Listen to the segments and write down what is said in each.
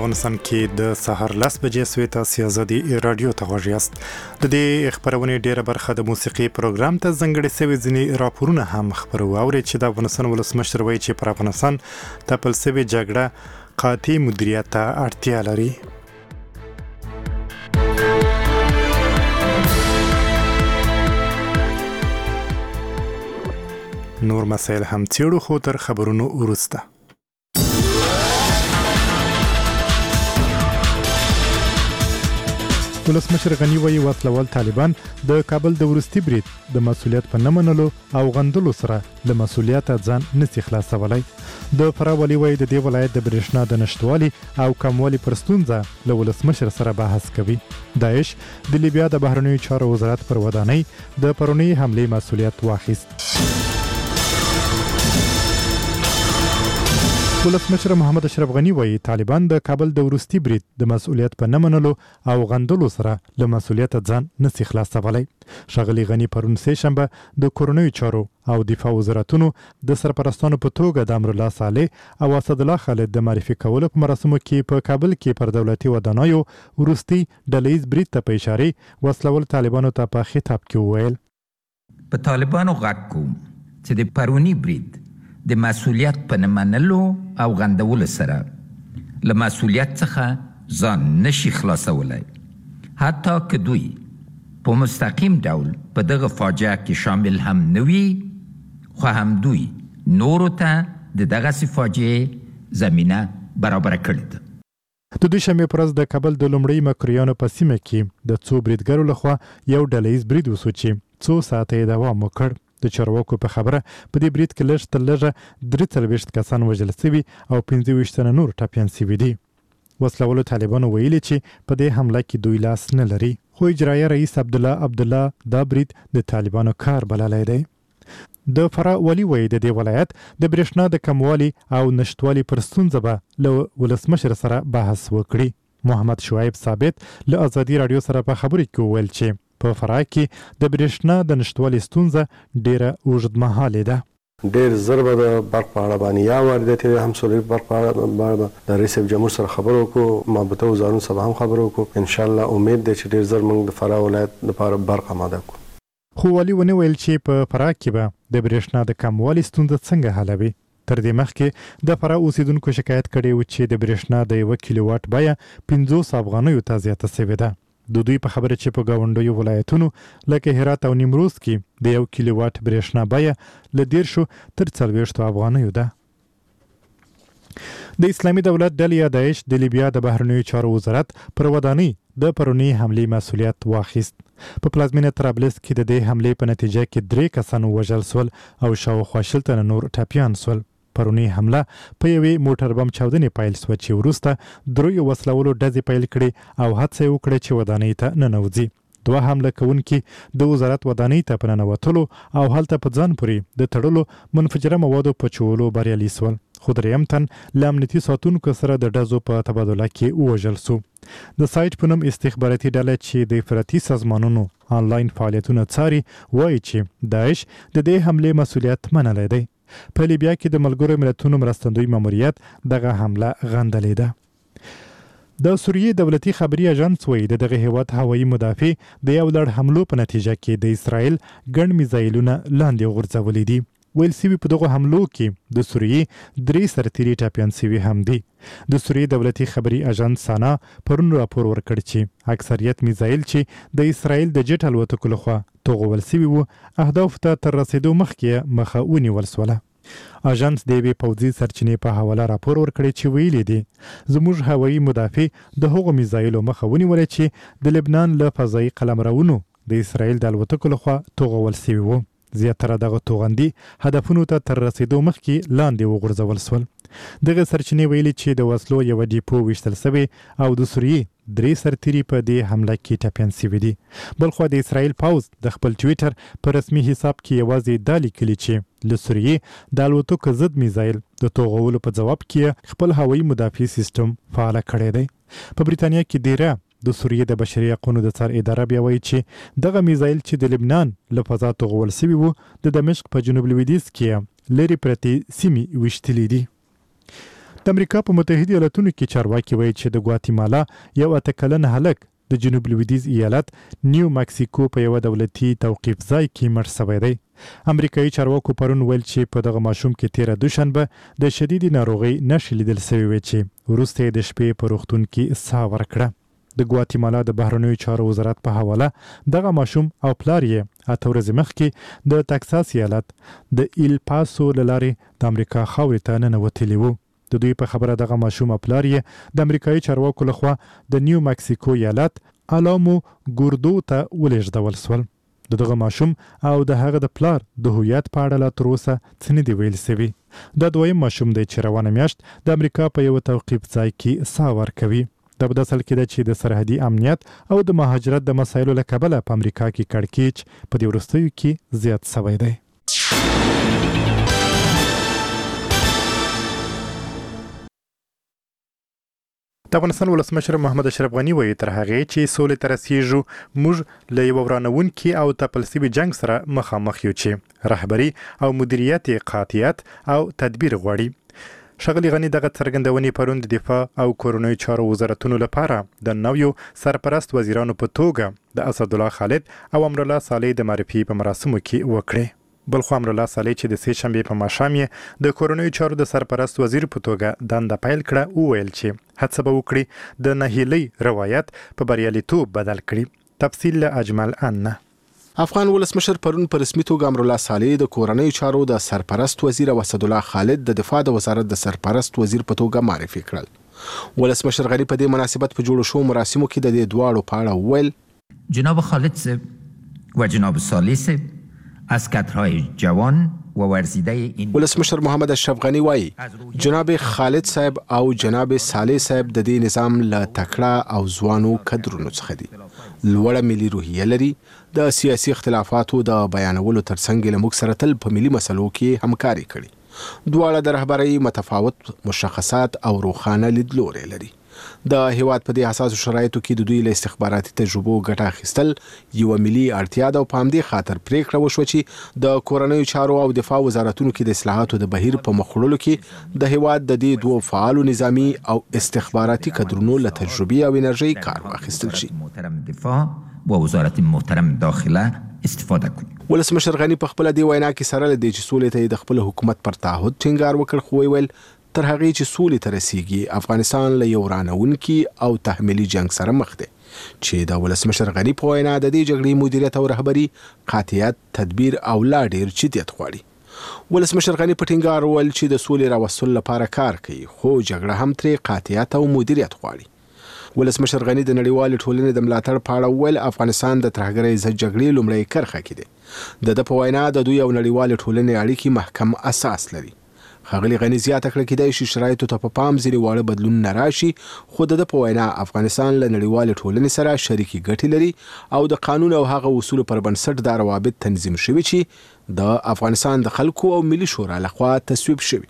افغانستان کې د سحر 10 بجې سوي تاسو ازادي رادیو ته غوږ یاست. د دې خبرونه ډیره برخه د موسیقي پروګرام ته ځنګړې سوي ځینې راپورونه هم خبرو اوري چې د افغانستان ولسمشر وایي چې پر افغانستان تپل سوي جګړه قاطع مدیریت ته اړتیا لري. نور مسایل هم څیړو خو تر خبرونو وروسته. ولسمشر غنی وایي وسلوال طالبان د کابل د ورستي برید د مسولیت په نه منلو او غندلو سره د مسولیت ځان نشي خلاصولای. د فراولي وایي د دې ولایت د برېښنا د نشټوالي او کموالي پر ستونزه له ولسمشر سره بحث کوي. داعش د لیبیا د بهرنیو چارو وزارت پر ودانۍ د پرونی حمله مسولیت واخیست. ولسمشر محمد اشرف غنی وایي طالبان د کابل د ورستي برید د مسؤلیت په نه منلو او غندلو سره له مسؤلیت ځان نشي خلاصولای. ښاغلي غنی پرون سه شنبه د کورونوي چارو او دفاع وزارتونو د سرپرستانو په توګه د امرالله صالح او اسد الله خالد د معرفي کولو په مراسمو کې په کابل کې پر دولتي ودانیو ورستي ډلهیز برید ته په اشاره وسلوال طالبانو ته په خطاب کې وویل په طالبانو غږ کوم چې د پرونی برید د مسؤلیت په نه منلو او غندولو سره له مسؤلیت څخه ځان نشي خلاصولای، حتی که دوی په مستقیم ډول په دغه فاجعه کې شامل هم نه وي، خو هم دوی نورو ته د دغسې فاجعې زمینه برابره کړې ده. د دوی شنبې پر ورځ د کابل د لومړۍ مکرویانو په سیمه کې د څو بریدګرو لخوا یو ډلهیز برید وسو چې څو ساعته یې دوام وکړ. د چارواکو په خبره په دې برید کې لږ تر لږه 43 کسان وژل شوي او 25 تنه نور ټپیان شوي دي. وسلوالو طالبانو ویلي چې په دې حمله کې دوی لاس نه لري، خو اجرایه رئیس عبدالله دا برید د طالبانو کار بللی دی. د فرا ولی وایي د دې ولایت د برېښنا د کموالي او نشټوالي پر ستونزه به له ولسمشر سره بحث وکړي. محمد شعیب ثابت له ازادي رادیو سره په خبرې کې وویل چې په فرا کې د برېښنا د نشټوالي ستونزه ډیره اوږدمهالې ده. ډیر زر به د برق په اړه باندې یا وارداتي همسوري برق په اړه د رئیس جمهور سره خبرو وکړو، مابته وزارتونو سره هم خبرو وکړو. ان شاء الله امید ده چې ډیر زر موږ د فرا ولایت لپاره برق آماده کړو. خو ولي ونه ویل چې په فرا کې به د برېښنا د کموالي ستونزه څنګه حلوي. تر دې مخکې د فرا اوسیدونکو شکایت کړی و چې د برېښنا د 1 کیلو واټ بیه 500 افغانیو ته زیاته شوې ده. د دوی په خبره چې په ګاونډیو ولایتونو لکه هرات او نیمروز کې د 1 کیلو واټ برېښنا بیه له 10 تر 40 افغانیو ده. د اسلامي دولت ډلې یا داعش د لیبیا د بهرنیو چارو وزارت پر ودانۍ د پرونی حملې مسؤلیت واخیست. په پلازمینه طرابلس کې د دې حملې په نتیجه کې 3 کسان وژل شول او شاوخوا 20 تنه نور ټپیان شول. پرونی حمله په یوې موټر بم چاودنې پیل شوه چې وروسته درویو وسلوالو ډزې پیل کړې او هڅه یې وکړه چې ودانۍ ته ننوځي. 2 حمله کوونکي د وزارت ودانۍ ته په ننوتلو او هلته په ځان پورې د تړلو منفجره موادو په چولو بریالي شول، خو 3 تن له امنیتي ساتونکو سره د ډزو په تبادله کې ووژل شو. د سایټ په نوم استخباراتي ډله چې د افراطي سازمانونو آنلاین فعالیتونه څاري وایي چې داعش د دې حملې مسؤلیت منلی دی. په لیبیا کې د ملګرو ملتونو مرستندوی ماموریت دغه حمله غندلې ده. د سوریې دولتي خبري اژانس وایي دغه هیواد هوایي مدافع د یو لړ حملو په نتیجه کې د اسرائیل ګڼ میزایلونه لاندې غورځولي دي. ویل سوي په دغه حملو کې د سوریې 3 سرتیري ټپیان سوي هم دي. د سوریې دولتي خبري اژانس سانا پرون راپور ورکړ چې اکثریت میزایل چې د اسرائیل د جټ الوتکو لخوا توغول سوي وو اهداف ته تر رسیدو مخکې مخه ونیول شوله. اژانس د یوې پوځي سرچینې په حواله راپور ورکړی چې ویلي دي زموږ هوایي مدافع د هغو میزایلو مخه ونیوله چې د لبنان له فضایي قلمرونو د اسرائیل د الوتکو لخوا توغول سوي وو. زیاتره دغه توغندي هدفونو ته تر رسیدو مخکې لاندې وغورځول شول. دغه سرچینې ویلي چې د وسلو یو ډیپو ویشتل شوی او د سوریې 3 سرتیري په دې حمله کې ټپیان شوي دي. بلخوا د اسرائیل پوځ د خپل ټویټر په رسمي حساب کې یوازې دا لیکلي چې له سوریې د الوتکو ضد میزایل د توغولو په ځواب کې خپل هوایي مدافع سیستم فعال کړی دی. په بریتانیا کې ډیره د سوریې د بشري حقوقو د څار اداره بیا وایي چې دغه میزایل چې د لبنان له فضا توغول شوي وو د دمشق په جنوب لویدیځ کې لرې پرتې سیمې ویشتلې دي. د امریکا په متحده ایالاتونو کې چارواکي وایي چې د ګواتیمالا یو 8 کلن هلک د جنوب لویدیځ ایالت نیو مکسیکو په یو دولتي توقیف ځای کې مړ شوی دی. امریکایي چارواکو پرون ویل چې په دغه ماشوم کې تیره دوشنبه د شدید ناروغي نښې لیدل شوې وې چې وروسته د شپې په روغتون کې ساه ورکړه. د ګواتیمالا د بهرنیو چارو وزارت په حواله دغه ماشوم او پلار یې 8 ورځې مخکې د تکساس ایالت د ایل پاسو له لارې د امریکا خاورې ته ننوتلي وو. د دوی په خبره دغه ماشوم او پلار یې د امریکایي چارواکو لخوا د نیو مکسیکو ایالت الامو ګوردو ته ولېږدول شول. دغه ماشوم او د هغه د پلار د هویت په اړه لا تر اوسه څه نه دي ویل شوي. دا دویم ماشوم دی چې روانه میاشت د امریکا په یو توقیف ځای کې ساه ورکوي. دا په اصل کې ده چې د سرحدي امنیت او د مهاجرت د مسایلو له کبله په امریکا کې کړکېچ په دې وروستیو کې زیات شوی دی. د افغانستان ولسمشر محمد اشرف غني وایي تر هغې چې سولې ته رسیږو موږ له یو ورانوونکي او تپل شوي جنګ سره مخامخ یو چې رهبري او مدیریت قاطعیت او تدبیر غواړي. ښاغلي غني دغه څرګندونې پرون د دفاع او کورنیو چارو وزارتونو لپاره د نویو سرپرست وزیرانو په توګه د اسدالله خالد او امرالله صالح د معرفي په مراسمو کې وکړې. بلخو امرالله صالح چې د 3 شنبې په ماښام یې د کورنیو چارو د سرپرست وزیر په توګه دنده پیل کړه وویل چې هڅه به وکړي د نهیلۍ روایت په بریالیتوب بدل کړي. تفصیل له اجمل ان. افغان ولسمشر پرون په رسمي توګه امرالله صالح د کورنیو چارو د سرپرست وزیر او اسدالله خالد د دفاع د وزارت د سرپرست وزیر په توګه معرفي کړل. ولسمشر غني په دې مناسبت په جوړو شو مراسمو کې د دې دواړو په اړه وویل جناب خالد صاحب و جناب صالح صاحب از کادرهای جوان و ورزیده این ولسمشر محمد اشرف غني وایي جناب خالد صاحب او جناب صالح صاحب د دې نظام له تکړه او ځوانو کدرونو څخه دي. لوړه ملي روحیه لري. د سیاسي اختلافاتو د بیانولو ترڅنګ له موږ سره تل په ملي مسلو کې همکاري کړې. دواړه د رهبرۍ متفاوت مشخصات او روښانه لیدلوري لري. د هیواد په دې حساسو شرایطو کې د دوی له استخباراتي تجربو ګټه اخیستل یو ملي اړتیا ده او په همدې خاطر پریکړه وشوه چې د کورنیو چارو او دفاع وزارتونو کې د اصلاحاتو د بهیر په مخ وړلو کې د هیواد د دې دوه فعالو نظامی او استخباراتي کدرونو له تجربې او انرژي کار واخیستل شي. محترم دفاع و وزارت محترم داخله استفاده کوي. ولسمشر غني په خپل دی وینا کې سره لدی چې سولې ته د خپل حکومت پر تعهد ټینګار وکړ خو ویل تر هغه چې سولې ته رسیږي افغانستان له یو ورانوونکي او تحمیلي جنگ سره مخ دی چې د ولسمشر غني په وینا د دې جګړې مدیریت او رهبري قاطعیت تدبیر او لا ډیر جديت غواړي. ولسمشر غني په ټینګار وویل چې د سولې راوستلو لپاره کار کوي خو جګړه هم ترې قاطعیت او مدیریت غواړي. ولسمشر غني د نړیوال ټولنې د ملاتړ په اړه وویل افغانستان د ترهګرۍ ضد جګړې لومړی کرښه کې دی. د په وینا د دوی او نړیوال ټولنې اړیکې محکم اساس لري. ښاغلي غني زیاته کړه کېدای شي شرایطو ته په پام ځینې واړه بدلونونه راشي خو د په وینا افغانستان له نړیوالې ټولنې سره شریکې ګټې لري او د قانون او هغه اصولو پر بنسټ دا روابط تنظیم شوي چې د افغانستان د خلکو او ملي شورا لخوا تصویب شوي.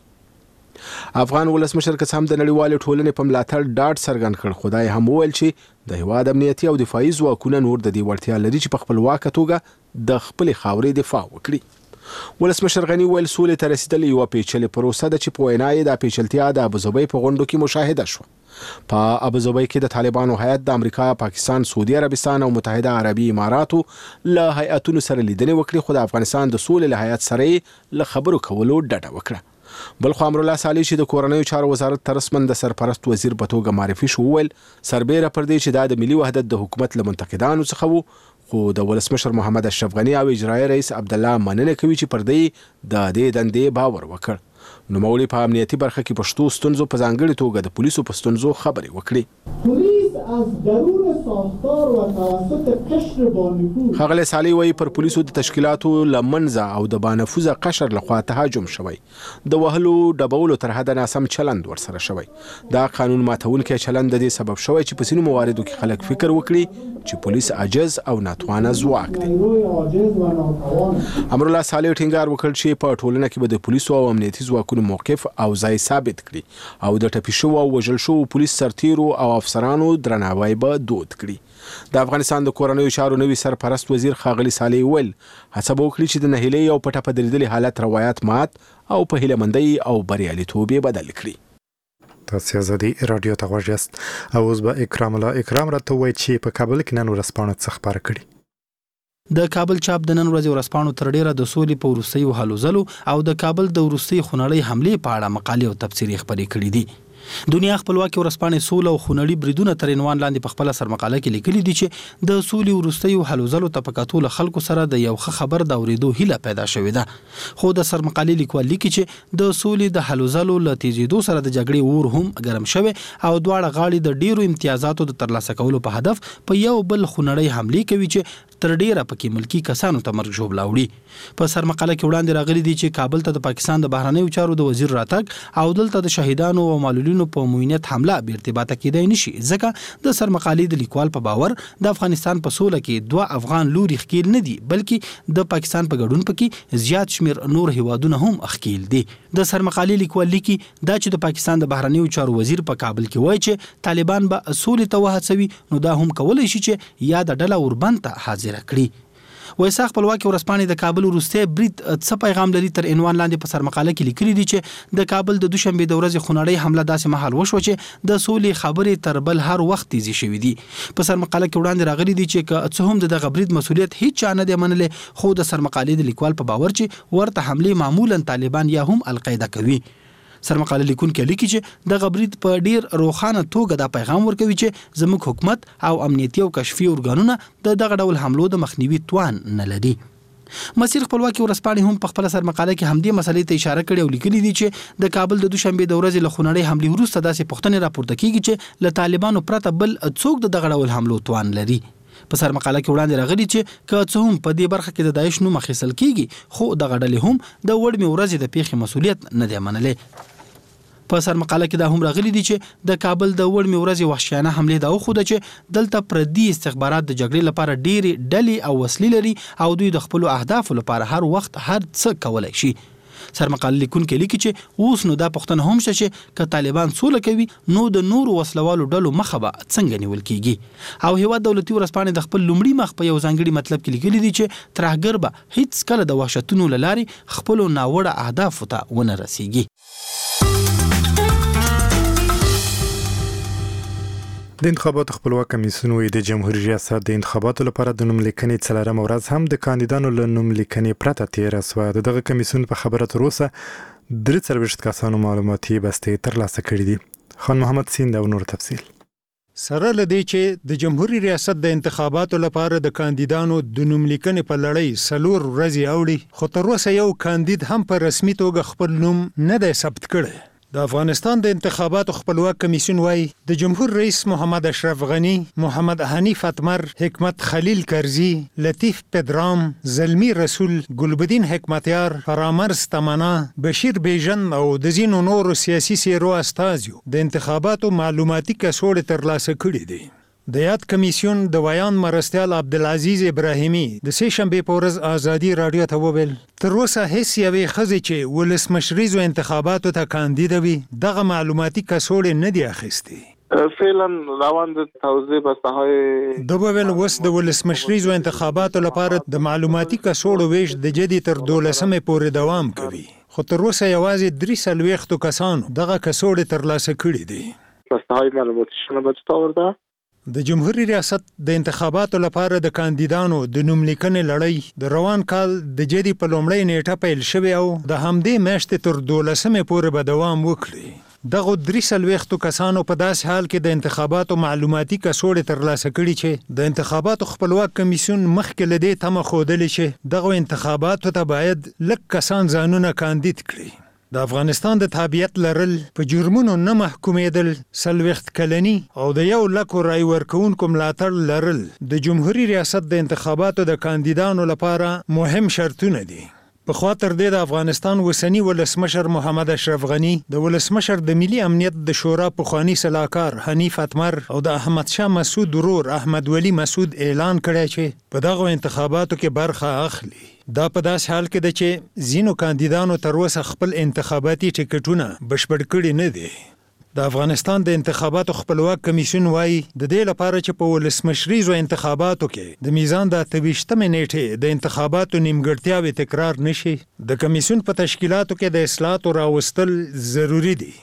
افغان ولسمشر که هم د نړیوالې ټولنې په ملاتړ ډاډ څرګند کړ خو دا یې هم وویل چې د هیواد امنیتي او دفاعي ځواکونه نور د دې وړتیا لري چې په خپلواکه توګه د خپلې خاورې دفاع وکړي. ولسمشر غني ویل سولې ته رسیدل یو پیچلې پروسه ده چې په وینا یې د پیچلتیا د ابوظبي په غونډو کې مشاهده شوه. په ابوظبي کې د طالبانو هیئت د امریکا، پاکستان، سعودي عربستان او متحده عربي اماراتو له هیئتونو سره لیدنې وکړې خو د افغانستان د سولې له هیئت سره له خبرو کولو ډډه وکړه. بلخو امرالله صالح چې د کورنیو چارو وزارت ته رسماً د سرپرست وزیر په توګه معرفي شو وویل سربیره پر دې چې دا د ملي وحدت د حکومت له منتقدانو څخه وو خو د ولسمشر محمد اشرف غني او اجرایي رئیس عبدالله مننه کوي چې پر دې د دې دندې باور وکړ. نوموړي په امنیتي برخه کې پښتو ستونزو په ځانګړي توګه د پولیسو په ستونزو خبرې وکړې. پولیس از درون ساختار و توسط قشر بانفوذ ښاغلی صالح وایي پر پولیسو د تشکیلاتو له منځه او د بانفوذه قشر لخوا تهاجم شوی. د وهلو ډبولو تر حده ناسم چلند ورسره شوی. دا قانون ماتونکی چلند د دې سبب شوی چې په ځینو مواردو کې خلک فکر وکړي چې پولیس عاجز او ناتوانه ځواک دی. امرالله صالح ټینګار وکړ چې په ټولنه کې به د پولیسو او امنیتي ځواکونو موقف او ځای ثابت کړي او د ټپي شوو او وژل شوو پولیس سرتیرو او افسرانو درناوی به دود کړي. د افغانستان د کورنیو چارو نوي سرپرست وزیر ښاغلي صالح ویل هڅه به وکړي چې د نهیلۍ او پټه په درېدلي حالت روایت مات او په هیله مندۍ او بریالیتوب یې بدل کړي. تاسو ازادي رادیو ته غوږ یاست او اوس به اکرام الله اکرام راته وایي چې په کابل کې نن ورځپاڼه څه خبره کړي. د کابل چاپ د نن ورځې ورځپاڼو تر ډیره د سولې په وروستیو هلو ځلو او د کابل د وروستي خونړۍ حملې په اړه مقالې او تبصرې خپرې کړي دي. دنیا خپلواکي ورځپاڼې سوله او خونړي بریدونه تر عنوان لاندې په خپل سرمقاله کې لیکلي دي چې د سولې وروستیو هلو ځلو ته په کتو خلکو سره د یو ښه خبر د اورېدو هیله پیدا شوې ده. خو د سرمقالې لیکوال لیکي چې د سولې د هلو ځلو له تیزېدو سره د جګړې اور هم ګرم شوی او دواړه غاړې د ډیرو امتیازاتو د ترلاسه کولو په هدف په یو بل خونړۍ حملې کوي چې تر ډیره پکې ملکی کسانو ته مرګ ژوبلا وړي. په سرمقاله کې وړاندې راغلي دي چې کابل ته د پاکستان د بهرنیو چارو د وزیر راتګ او دلته د شهیدانو او معلولینو په موینت حمله به ارتباطه کېدای نشي، ځکه د سرمقالې د لیکوال په باور د افغانستان په سوله کې دوه افغان لوري ښکیل نه دي، بلکې د پاکستان په ګډون پکې زیات شمیر نور هیوادونه هم ښکیل دي. د سرمقالې لیکوال لیکي دا چې د پاکستان د بهرنیو چارو وزیر په کابل کې وایي چې طالبان به سولې ته وهڅوي، نو دا هم کولای شي چې یا د ډله اوربند ته حاضر کړي. وایسا خپلواکي ورځپاڼې د کابل وروستی برید څه پیغام لري تر عنوان لاندې په سرمقاله کې لیکلي دي چې د کابل د دوشنبه د ورځې خونړۍ حمله داسې مهال وشو چې د سولې خبرې تر بل هر وخت تیزی شوې دي. په سرمقاله کې وړاندې راغلي دي چې څه هم د برید مسولیت هیڅ چا نه دی منلی، خو د سرمقالې د لیکوال په باور چې ورته حمله معمولا طالبان یا هم القاعده کوي. سرمقاله لیکونکي لیکي چې د برید په ډیر روښانه توګه دا پیغام ورکوي چې زموږ حکومت او امنیتي او کشفي ارګانونه د دغه ډول حملو د مخنیوي توان نه لري. مسیر خپلواکي ورځپاڼې هم په خپل سرمقاله کې همدې مسلې ته اشاره کړې او لیکلي دي چې د کابل د دوشنبه د ورځې له خونړۍ حملې وروسته داسې پوښتنې راپورته کیږي چې له طالبانو پرته بل څوک د دغه ډول حملو توان لري. په سرمقاله کې وړاندې راغلي چې که څه هم په دې برخه کې د داعش نوم اخیستل کیږي، خو دغه ډلې هم د وړمې ورځې د پیښې مسولیت نه دی منلی. په سرمقاله کې دا هم راغلي دي چې د کابل د وړمې ورځې وحشیانه حملې دا وښوده چې دلته پردي استخبارات د جګړې لپاره ډېرې ډلې او وسلې لري او دوی د خپلو اهدافو لپاره هر وخت هر څه کولی شي. سرمقاله لیکونکي لیکي چې اوس نو دا پوښتنه هم شته چې که طالبان سوله کوي نو د نورو وسلوالو ډلو مخه به څنګه نیول کیږي. او هیواد دولتي ورځپاڼې د خپل لومړي مخ په یو ځانګړي مطلب کې لیکلي دي چې ترهګر به هیڅ کله د وحشتونو له لارې خپلو ناوړه اهدافو ته ونه رسیږي. د انتخاباتو خپلواک کمیسیون وایي د جمهوریت ریاست د انتخاباتو لپاره د نوم لیکنې څلورمه ورځ هم د کاندیدانو له نوم لیکنې پرته تیره شوه. د دغه کمیسیون په خبره تر اوسه 43 کسانو معلوماتي بستې ترلاسه کړي دي. خان محمد سیند او نور تفصیل. سره لدی چې د جمهوریت ریاست د انتخاباتو لپاره د کاندیدانو د نوم لیکنې په لړۍ 4 ورځې اوړي، خو تر اوسه یو کاندید هم په رسمي توګه خپل نوم نه دی ثبت کړی. د افغانستان د انتخاباتو خپلواک کمیسیون وايي د جمهور رئیس محمد اشرف غنی، محمد حنیف اتمر، حکمت خلیل کرزی، لطیف پدرام، زلمی رسول، ګلبدین حکمتیار، فرامرز تمنا، بشیر بیژن او د ځینو نورو سیاسي څیرو استازیو د انتخاباتو معلوماتي کڅوړې ترلاسه کړي دي. د یاد کمیسیون د ویان مرستیال عبدالعزیز ابراهیمی د سه شنبه په ورځ ازادي رادیو ته وویل تر اوسه هیڅ یوې ښځې چې ولسمشریزو انتخاباتو ته کاندیده وي دغه معلوماتي کڅوړې نه دي اخیستې. فعلا روان د توزیع بسته‌های د ویل وس د ولسمشریزو انتخاباتو لپاره د معلوماتي کڅوړو ویش د جدي تر 12مې پورې دوام کوي، خو تر اوسه یوازې 43 کسانو دغه کڅوړې ترلاسه کړي دي. بسته‌های معلوماتي شنه بچ تاورده د جمهوریت ریاست د انتخاباتو لپاره د کاندیدانو د نوم لیکنې لړۍ د روان کال د جدي په لومړۍ نیټه پیل شوې او د همدې میاشتې تر 12مې پورې به دوام وکړي. دغه 43 کسانو په داسې حال کې د انتخاباتو معلوماتي کڅوړې ترلاسه کړي چې د انتخاباتو خپلواک کمیسیون مخکې له دې تمه ښودلې چې دغه انتخاباتو ته باید لږ کسان ځانونه کاندید کړي. د افغانستان د تابعیت لرل، په جرمونو نه محکومېدل، 40 کلنی او د 1 لک رای ورکوونکو ملاتړ لرل د جمهوریت ریاست د انتخاباتو د کاندیدانو لپاره مهم شرطونه دي. پخوا تر دې د افغانستان اوسني ولسمشر محمد اشرف غنی، د ولسمشر د ملي امنیت د شورا پخوانی سلاکار حنیف اتمر او د احمد شاه مسعود ورور احمد ولی مسعود اعلان کړی چې په دغه انتخاباتو کې برخه اخلي. دا په داسې حال کې ده چې ځینو کاندیدانو تر اوسه خپل انتخاباتي ټکټونه بشپړ کړي نه دي. د افغانستان د انتخاباتو خپلواک کمیسیون وايي د دې لپاره چې په ولسمشریزو انتخاباتو کې د میزان د 28مې نیټې د انتخاباتو نیمګړتیاوې تکرار نشي، د کمیسیون په تشکیلاتو کې د اصلاحاتو راوستل ضروری دي.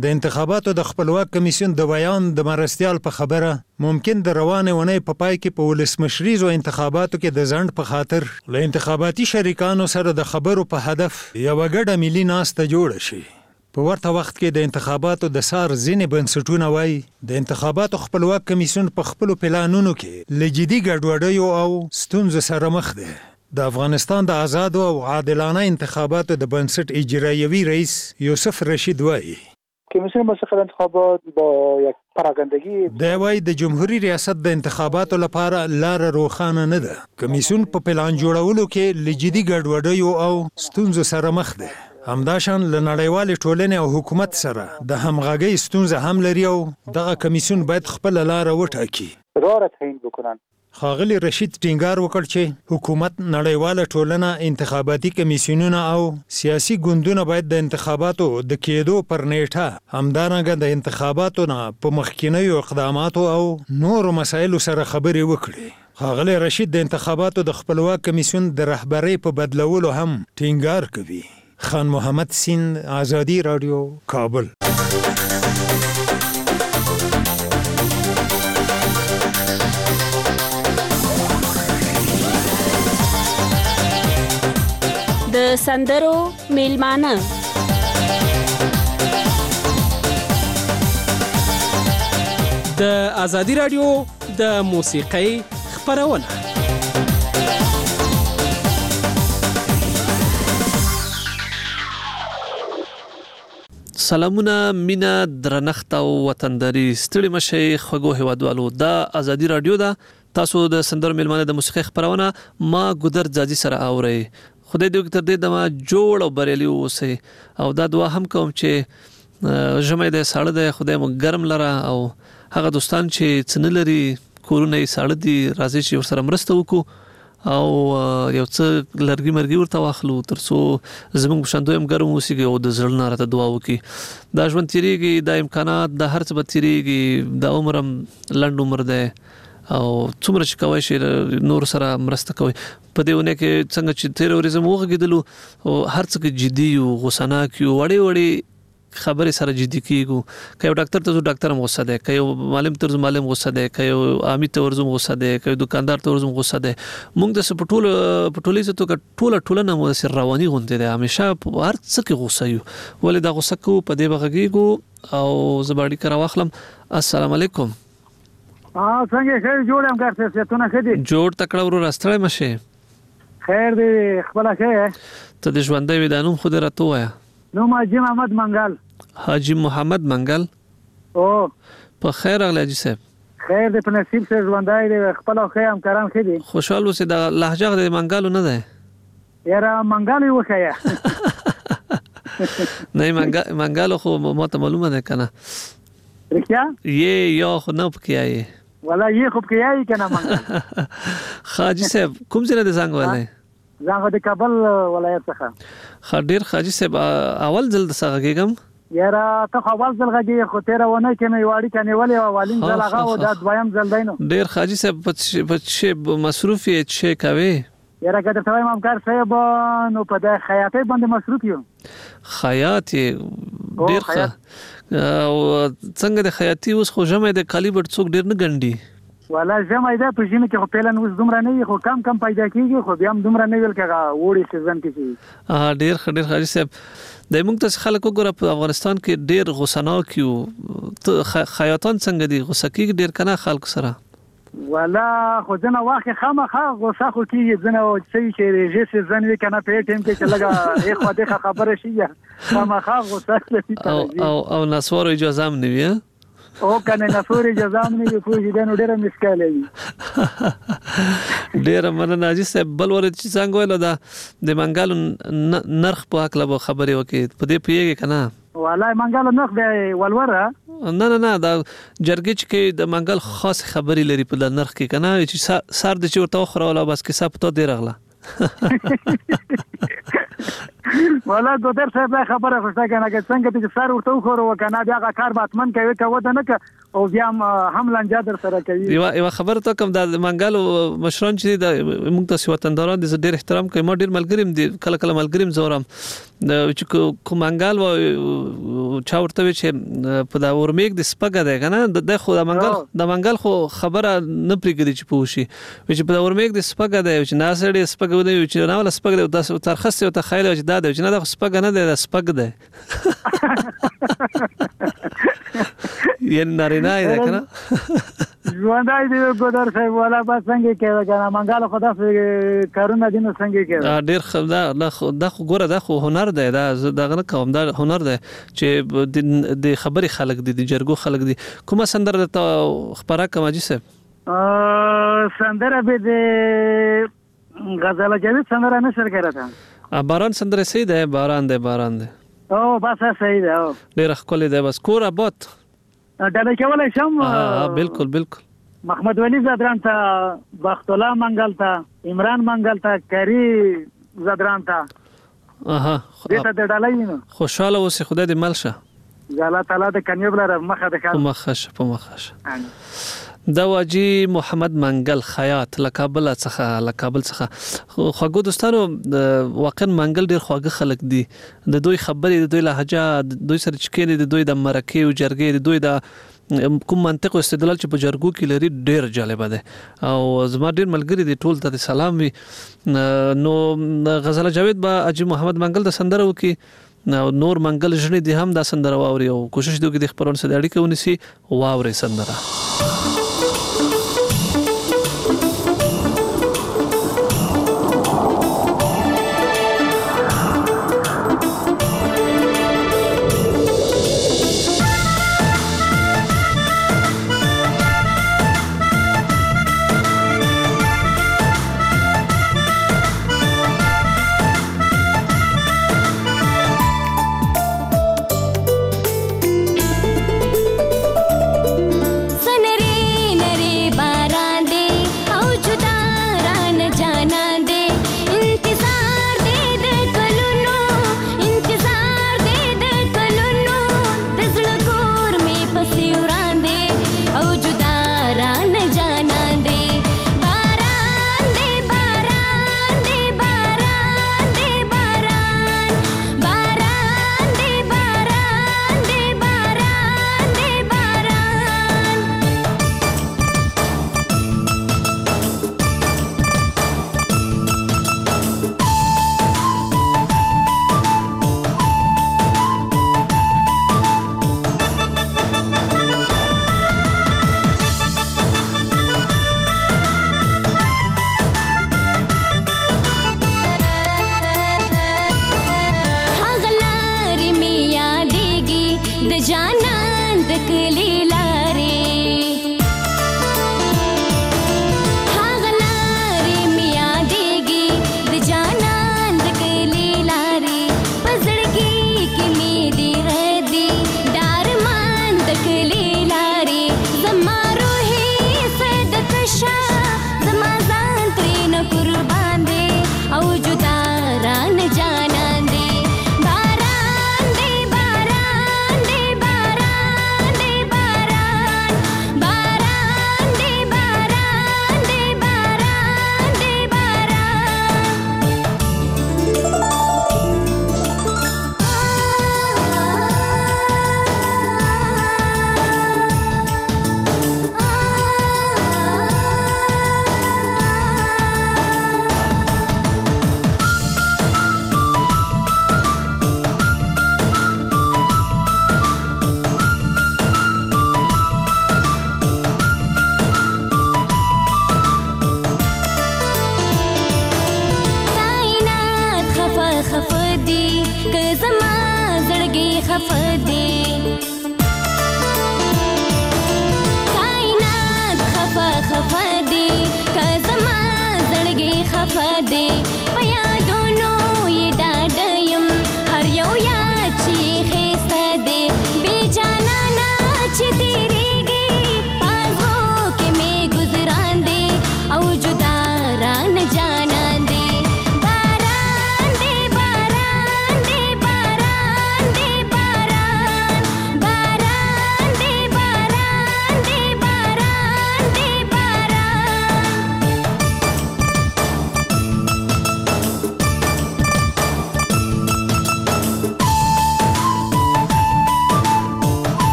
د انتخاباتو د خپلواک کمیسیون د بیان د مرستیال په خبره ممکن د روانې ونې په پای کې په ولسمشریزو انتخاباتو کې د ځنډ په خاطر له انتخاباتي شریکانو سره د خبرو په هدف یوه ګډه ملي ناسته جوړه شي. په ورته وخت کې د انتخاباتو د سار ځینې بنسټونه وایي د انتخاباتو خپلواک کمیسیون په خپلو پلانونو کې له جدي ګډوډیو او ستونزو سره مخ دی. د افغانستان د آزادو او عادلانه انتخاباتو د بنسټ اجرایوي رئیس یوسف رشید وایي کمیسیون مستقل انتخابات با یک پراگندگی دی وایي د جمهوریت ریاست د انتخاباتو لپاره لار روښانه نه ده. کمیسیون په پلان جوړولو کې له جدي ګډوډیو او ستونزو سره مخ دی. همداشان له نړیوالې ټولنې او حکومت سره د همغږۍ ستونزه هم لري او دغه کمیسیون باید خپله لاره وټاکي. راه تعیین بکنن. ښاغلي رشید ټینګار وکړ چې حکومت، نړیواله ټولنه، انتخاباتي کمیسیونونه او سیاسي ګوندونه باید د انتخاباتو د کېدو پر نیټه همدارنګه د انتخاباتو نه په مخکینیو اقداماتو او نورو مسایلو سره خبرې وکړي. ښاغلی رشید د انتخاباتو د خپلواک کمیسیون د رهبرۍ په بدلولو هم ټینګار کوي. خان محمد سیند، آزادي رادیو، کابل. د سندرو میلمانه د آزادي رادیو د موسیقۍ خپرونه. سلامونه، مینا، درنښت او وطنداري. ستړي مشئ خوږو هیوادوالو. د آزادي رادیو ده. تاسو د سندرو میلمانه د موسیقۍ خپرونه ما ګودر ځاځي سره اورئ. خدای دې وکړي تر دې دمه جوړ او بریالي واوسئ. او دا دعا هم کوم چې ژمی دی، ساړه دی، خدای مو ګرم لره. او هغه دوستان چې څه نه لري، کورونه یې ساړه دي، راځي چې ورسره مرسته وکړو او یو څه لرګي مرګي ورته واخلو تر څو زموږ په شان دوی هم ګرم واوسېږي او د زړه نه راته دعا وکړي. دا ژوند تېرېږي، دا امکانات، دا هر څه به تېرېږي، دا عمر هم لنډ عمر دی او څومره چې کوی شي نور سره مرسته کوي. په دې ونه کې څنګه چې تیر ورځ مو وغږېدلو او هر څه کې جدي یو، غوسناک یو، وړې وړې خبرې سره جدي کېږو. که یو ډاکټر ته ځو ډاکټر هم غوسه دی، که یو معلم ته ورځو معلم غوسه دی، که یو عامي ته ورځو غوسه دی، که یو دکاندار ته ورځو غوسه دی. موږ داسې په ټولیزه توګه ټولنه مو داسې رواني غوندې دی، همیشه په هر څه کې غوسه یو. ولې دا غوسه کوو؟ په دې به غږېږو. او زه به اړیکه راواخلم. السلام علیکم. څنګه ښه جوړ یم کار صحتونه ښه دي؟ جوړ تکړه ورور، ستړی مشې. خیر دی، خپله ښه یې؟ ته د ژوندی وې، دا نوم خو دې راته ووایه. نوم حاجي محمد منګل. حاجي محمد منګل. په خیر راغلی حاجي صاحب. خیر دی، په نصیب سره ژوندی دی، خپله ښه یم، کران ښه دي. خوشحال اوسې. دا لهجه د منګلو نه دی؟ یاره منګل یې وښیه. نه منګلو خو ما ته معلومه ده که نه؟ رښتیا؟ یې یا خو نه پکې آیې؟ والا یې خو پکې آیې که نه منګل. حاجي صاحب کوم ځای نه دی زنګ وهلی؟ زنګ د کابل ولایت څخه. ښه، ډېر حاجي صاحب اول ځل درڅه غږېږم. یاره ته خو اول ځل غږېږې، خو تېره اونۍ کې مې یوه اړیکه نیولې وه، اولین ځل هغه و، دا دویم ځل دی. نو ډېر حاجي صاحب په څه مصروف یې، څه کوې؟ یاره که درته وایم همکار صاحب، نو په د خیاطۍ باندې مصروف یو. خیاط یې؟ ډېر ښه. او څنګه د خیاطي اوس خو ژمی د کالي بټ څوک ډېر نه ګنډي؟ والا ژمی ده، په ژمي کې خو پیلن اوس دومره نه وي، خو کم پیدا کېږي، خو بیا هم دومره نه ویل که اوړي سیزن کې شي. ډېر ښه، ډېر ښه حاجي صاحب. د موږ ته خلک وګوره په افغانستان کې ډېر غوسناک یو. خیاطان څنګه دي؟ غوسه کېږي ډېر که نه خلکو سره؟ والا خو ځنه واخې خامخا غوسه خو کېږي، ځنه څه چې ریژې سیزن وي که نه، په ټایم کې چې لږه ایخوا دیخوا خبره شي خامخا غوسه کوي. او نسوارو اجازه هم نه وي؟ او که نه نسوارو اجازه هم نه وي، پوه شي، دا نو ډېره مشکله وي. ډېره مننه حاجي صاحب. بل ورځ چې څنګه ویلو دا د منګلو نرخ په هکله به خبرې وکړې، په دې پوهېږې که نه؟ والله منګلو نرخ دی ولوره. نه دا جرګې چې کې د منګل خاص خبرې لري په د نرخ کې که نه، چې سر دې چې ورته وخوروله بس کیسه په تا دې راغله. والا ګودر صاحب دا خبره خوشته که نه، که څنګه چې سر ورته وخورو که نه، بیا هغه کار به حتمن کوي، که وده نه که او بیا هم لانجه در سره کوي. یو خبر ته کوم د منګالو مشران چې د موږ ته وطنداران د ډېر احترام کوي. ما ډېر ملګریم دي کله کله ملګریم زورم چې کوم منګال و چا ورته چې په دا ورمیګ د سپګه ده کنه د خو د منګال خو خبره نه پریږدي چې پوښي چې په دا ورمیګ د سپګه ده چې ناسړي سپګه ودی چې نه ولا سپګه د ترخص او تخیل چې دا ده چې نه د سپګه نه ده سپګ ده یعنی نارینه ده کنه ژوندای دی ګودر صاحب والا با څنګه کوي کنه منګال خدا کارونه دین څنګه کوي ډیر خدا دا خو ګوره دا خو هنر دی دا دغه نه کوم دا هنر دی چې د خبري خلک دي د جرګو خلک دي. کومه سندره ته خبره کوم اجي صاحب؟ سندره به د غزل جوید سندره نشر کړه تا باران سندره سي ده باران ده او بس صحیح ده ډیر خپل ده بس کور ابات ډله کولای شم. بالکل محمد ولی زدران ته بخت الله منګل ته عمران منګل ته کری زدران ته دې ته ډله یې خوشاله اوسې خدای دې ملشه الله تعالی د کنيب لره مخه د کار مخه دا واجی محمد منګل خیاط لکابل څخه خوګو دوستانو واقعا منګل ډیر خواږه خلک دي د دوی خبرې د دوی لهجه د دوی سره چکې د دوی د مرکه او جرګې د دوی د کوم منطق او استدلال چې په جرګو کې لري ډیر جالب ده او زما ډیر ملګری دي ټول ته سلام وي. نو غزل جاوید با اجي محمد منګل د سندره وکي نور منګل ژنې دي هم دا سندره واوري او کوشش دوی د خبرونو سره اړیکه ونیسي واوري سندره. सनरे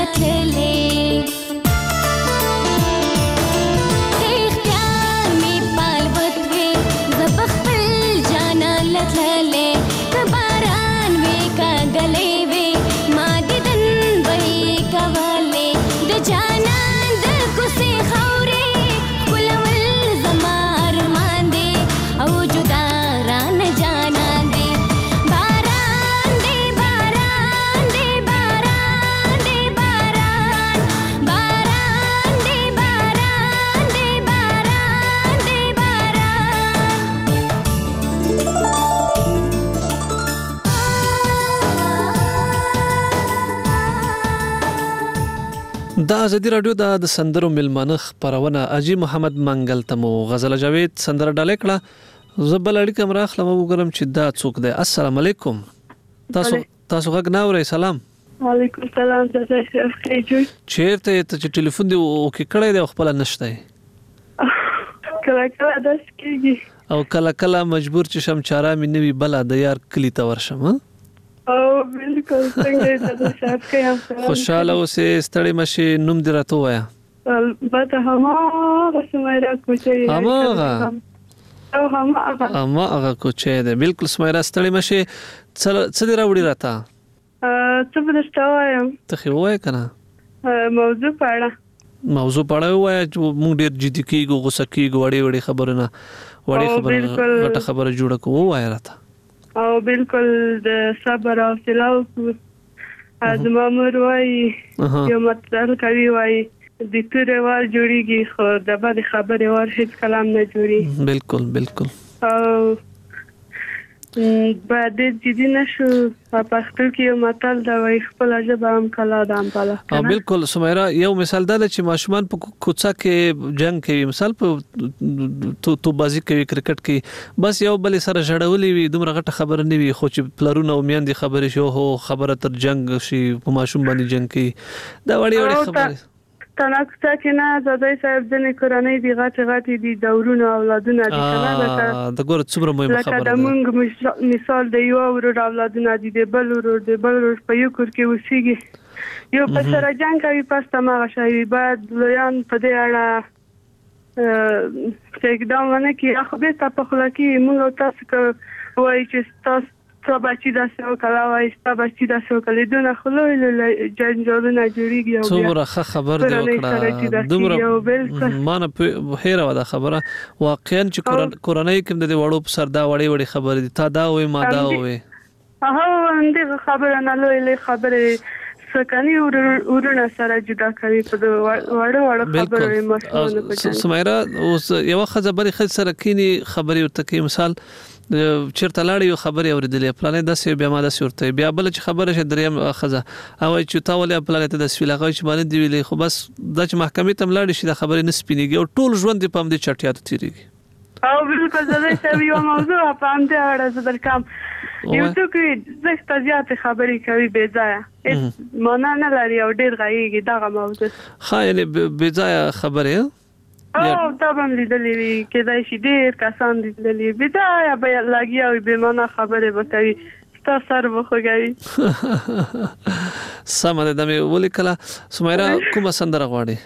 دا ازادي رادیو د سندرو ملمانه خبرونه اجي محمد منګل تمو غزل جاوید سندره ډالې کړه زبل اړیکه مراخله وګورم چې دا څوک دی. السلام علیکم. تاسو غږ نه اورئ؟ سلام وعلیکم السلام. تاسو ښه جوړ؟ چیرته ته ټلیفون دی او کې کړی دی خپل نشته؟ کله کله داس کېږي او کله کله مجبور چې شم چاره مې نوی بل د یار کلی ته ورشم. او بالکل څنګه تاسو صاحب کيم خوشاله اوسې ستړي مشي نوم دې راته وایا. البته هغه سمایرا کوچې هغه کوچې ده بالکل سمایرا ستړي مشي څه دې راوړي راته څه بدسته وایم ته خو وای کنه موضوع پاړه وای چې موږ ډېر جدي کیږو غوسه کیږو وړي خبرونه غټه خبره جوړه کوو وای راته. او بالکل د صبر او حوصله از مامور وای یو متل کوي وای د تورې وار جوړیږي خو د بد خبرې وار هیڅ کلام نه جوړي. بالکل او بعد جدي نشو په خپل کې یو متل دا وای خپل ژبه هم کلا د ام بالا. بالکل سمیرا یو مثال دا چې ماشومان په کوڅه کې جنگ کوي مثال په تو بازی کوي کرکټ کې بس یو بل سره جړولې وي دومره غټه خبره نه وي خو چې پلرونه او میاندې خبرې شو هو خبره تر جنگ شي په ماشوم باندې جنگ کوي دا وړي خبره تناکتا کې نه زادای صاحب د کورنۍ دی غټ دي دورونه اولادونه دي کنه دا ګور څومره مهمه خبره ده. موږ مثال دی یو ورور اولادونه دي د بل ورور په یو کور کې وسیږي یو په سره جنگ کوي پس تمغه شي بعد لویان په دې اړه څنګه دا ونه کې خو به تاسو په خلا کې موږ تاسو وایي چې تاسو بچی داسې وکړه وای ستا بچی داسې وکړه دونه خلوی جنجالونه جوړیږي او څومره خبر دی وکړه دومره ما نه هیره ودا خبره واقعا چې کورنۍ کوم د وړو په سر دا وړي خبره دي تا دا وای ما دا وای اندې خبره نه لوی خبره سکني ورونه سره جدا کوي په وړو خبره مشهور سمیرا اوس یو خبره سره کینی خبري ورته کې مثال چیرته لاړ یو خبري اوریدلې پلان د سی بیا ما د سورته بیا بل چې خبره شه دریم خزه او چې تا ولې پلان ته د سویلغه چې باندې دی ویلې خو بس د محکمې تم لاړ شي د خبرې نسپینیږي او ټول ژوند په هم د چټیاتو تیریږي. او بالکل زده شوی یو موضوع په هم دې اړه زدر کم یو څوک زه زیات خبرې کوي بے ځای معنا نه لري او ډیر غایږي دغه موضوع ها یعنی بے ځای خبره او دا باندې لیدلې کېدای شي ډیر کسان لیدلې بیا به لاګي او به معنا خبره وکړي تاسو سره وخوږي سم ده مې ولیکله سمیرا کومه سندره غواړي؟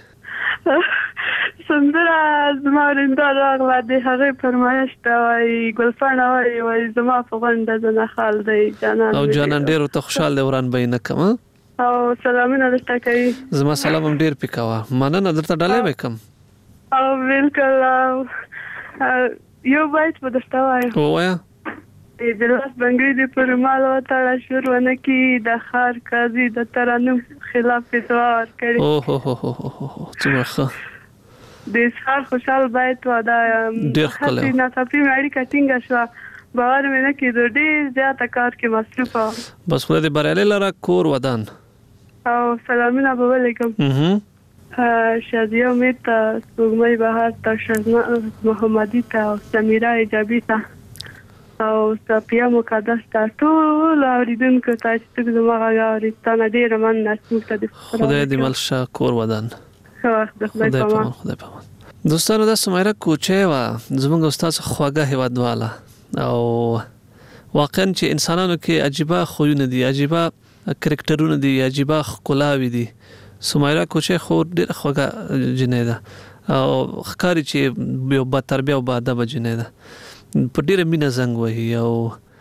سندره زمارنده راغله د هغه فرمایش ته وای ګلفانه وای زما په غونډه زنه خال دی جانان او جانان ډیر ته خوشاله دی وران بینه کوم او سلامونه درته کوي. زما سلام هم ډیر پکاوه مننه درته ډالې وکم او بالکل یو بایت په درته وایم وایا د لاس بنګړي د پرمال او تړه شورونه کې د خار قاضي د ترانو خلاف فتوا کړي او هو څومره د ښار خوشحال بایت ودا حتی نه تاسو مې کټینګ شو باور مې نه کېدو ډېر زیاته کار کې مصروفه بس خو دې بریالي لره کور ودان او سلامونه به ولیکم شادیه امید ته سپوږمۍ بهار ته شزنا محمدي ته او سمیرا ایجابي ته او صفیه مقدس ته ټول اوریدونکو ته چې زما غږ اوري ستانه ډېره مننه خدای دې ملشه کور ودان خدای پامان. دوستانو دا سمیرا کوچې وا زموږ استاد خواږه هیوادواله او واقعا چې انسانانو کې عجیبه خوونه دي عجیبه کرکټرونه دي عجیبه ښکلاوي دي سمیرا کوچه خو ډېر خوږه جنې ده او ښکاري چې یو با تربیه او با ادب جنې ده په ډېره مینه زنګ وهي او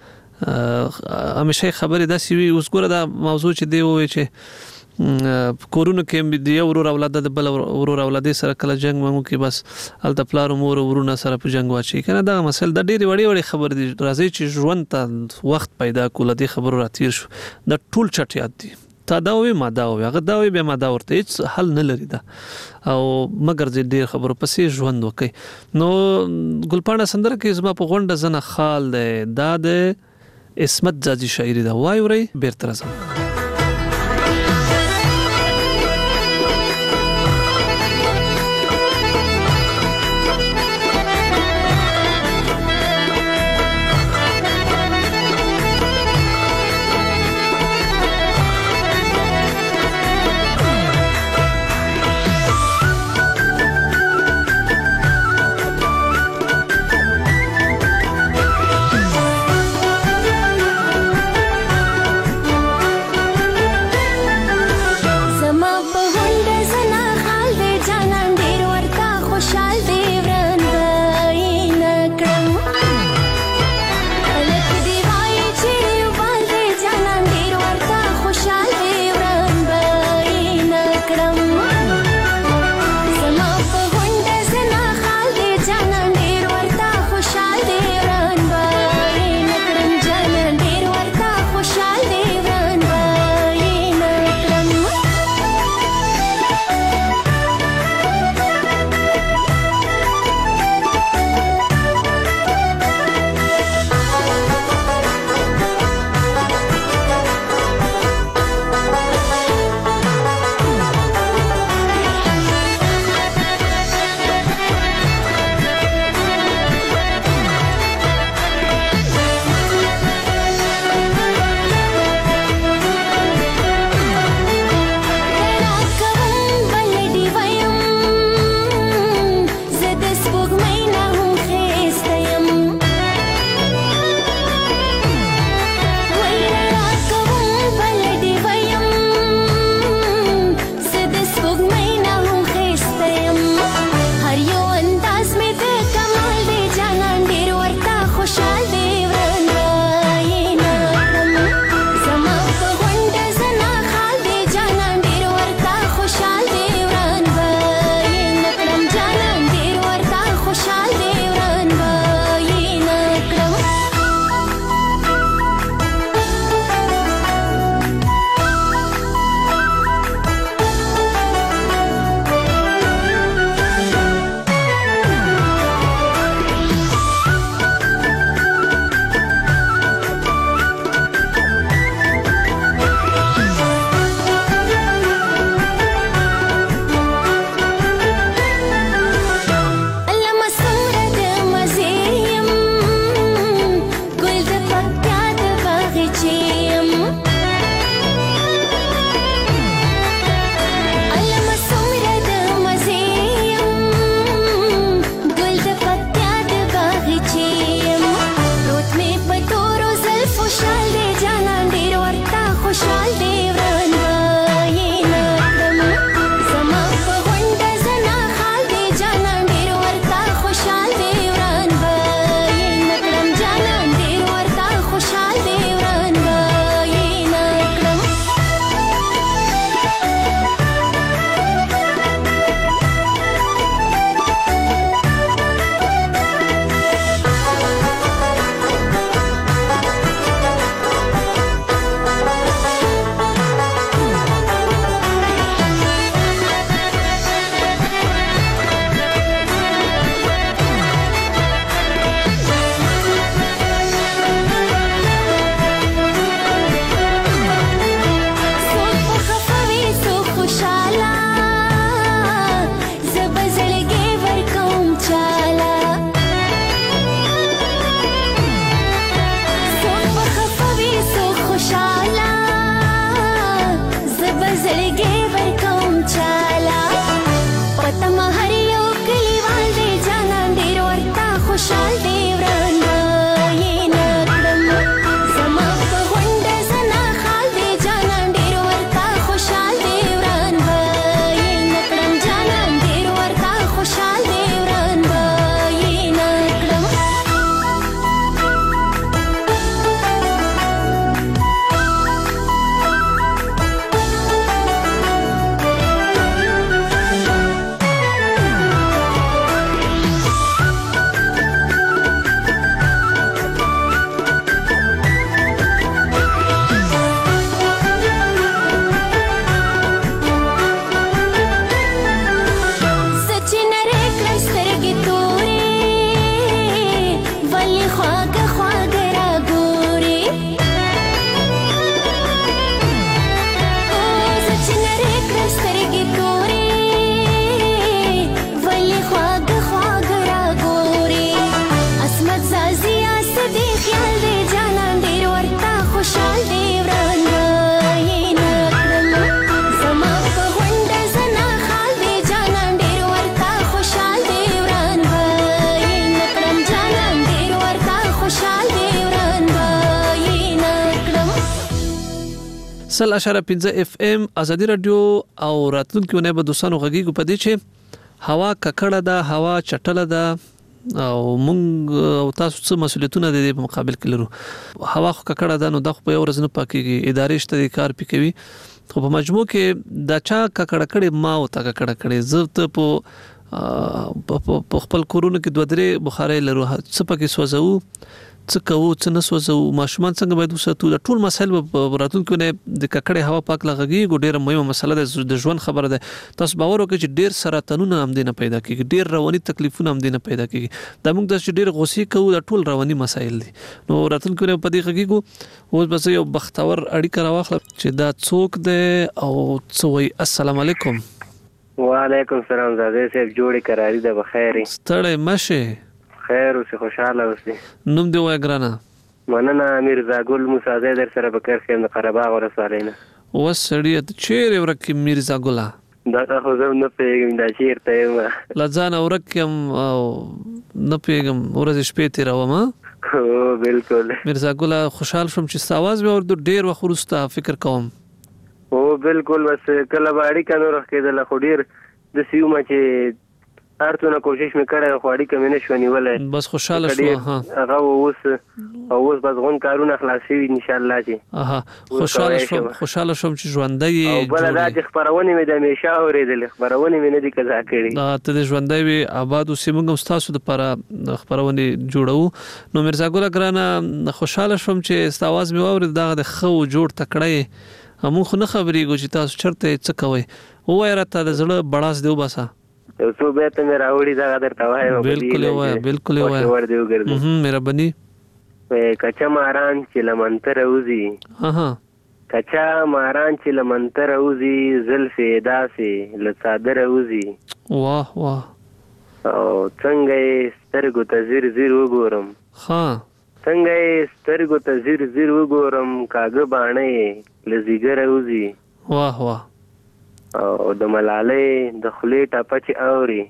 همیشه خبرې داسې وي. اوس ګوره دا موضوع چې دی وایي چې کورونو کې د یو ورور اولاد د بل ورور اولاد سره کله جنگ مونږ کې بس الته پلار مور ورونه سره په جنگ واچي کنه دا مسله د ډېری وړي خبر دي. راځي چې ژوند ته وخت پیدا کول دي خبرو راتیر شو د ټول چټیات دي تا دا وي ما دا وي هغه دا وي به ما دا ورته هیڅ حل نه لري دا او مګر دې ډېر خبرو پسې ژوند وکي. نو ګلپاڼه سندره کې زما په غونډه زنه خال ده دا د اسمت جاجي شاعري دا وای وري بیرته راځم. 100.5 اف ام ازادي رادیو او راتلونکو نه به دوستانو غږیږو په دې چې هوا ککړه ده، هوا چټله ده او مونږ او تاسو څه مسولیتونه د دې په مقابل کې لرو. هوا خو ککړه ده نو د خو په یو ورځ نه پاکيږي، ادارې شته کار پکوي، خو په مجموع کې د چا ککړه کړي ما او تا ککړه کړي زه ته په خپل کورونو کې 2-3 بخارۍ لرو، څه پکې سوځو، څه کوو، څه نه سوځو، ماشومان څنګه باید وساتو. د ټول مسایل په راتلونکو نه د ککړې هوا پاک لغږی ډیره مهمه مسله ده، د ژوند خبره ده. تاسو باور وکړئ چې ډیر سرطانونه هم دینه پیدا کیږي، ډیر رواني تکلیفونه هم دینه پیدا کیږي. دا موږ د ډیر غوسې کوو، د ټول رواني مسایل دي. نو راتلونکو نه په دې غږیږو. اوس بس یو بختور اړیکه راوخله چې دا څوک ده او څه وایي. السلام علیکم. وعلیکم السلام. زاده صاحب جوړی قراری ده بخیر. ستړی مشه. خیر اوسې، خوشاله اوسې. نوم دی وای ګرانه؟ مننه. میرزا ګل موسی زی در سره بکر خیم د قرهباغ ولسوالۍ نه. وسړی ته چیرې ورکې میرزا ګله؟ دا خو زه نه پوهېږم دا چېرته یم. له ځانه ورک یم او نه پوهېږم، ورځې شپې تېروم. هو بلکل. میرزا ګله خوشحال شوم چې ستا اواز مې واورېدو، ډېر وخت وروسته فکر کوم. هو بلکل. بس کله به اړیکه نه راکېدله خو ډېر داسې ومه چې هر څونه کوشش مې کړی خو اړیکه مې نه شوه نیولی. بس خوشحاله شوه. هغه اوس بس غون کارونه خلاص شوي انشاءالله چې خوشحاله شوم چې ژوندی یې. او بله دا چې خپرونې مې د همیشه اورېدلې، خپرونې مې نه دي قضا کړي. ته د ژوندی وې آباد اوسې، موږ هم ستاسو دپاره خپرونې جوړوو. نو میرزا ګله ګرانه خوشحاله شوم چې ستا اواز مې واورېد، دغه د ښه و جوړ تکړه یې. موږ خو نه خبرېږو چې تاسو چېرته څه کوئ. ووایه راته د زړه بړاس دې وباسه. یو څو بیته مې راوړي دغه درته وایم. بالکل وایه، بالکل وایه. ور دې وګرځي. مهرباني. کچا ماران چې له منتره وځي، کچا ماران چې له منتره وځي، زلفې داسې له څادره وځي. واه واه. او څنګه یې سترګو ته زیر زیر وګورم، څنګه یې سترګو ته زیر زیر وګورم، کاږه باڼه یې له ځیګره وځي. واه واه. او د ملالۍ د خولې ټپه چې اوري،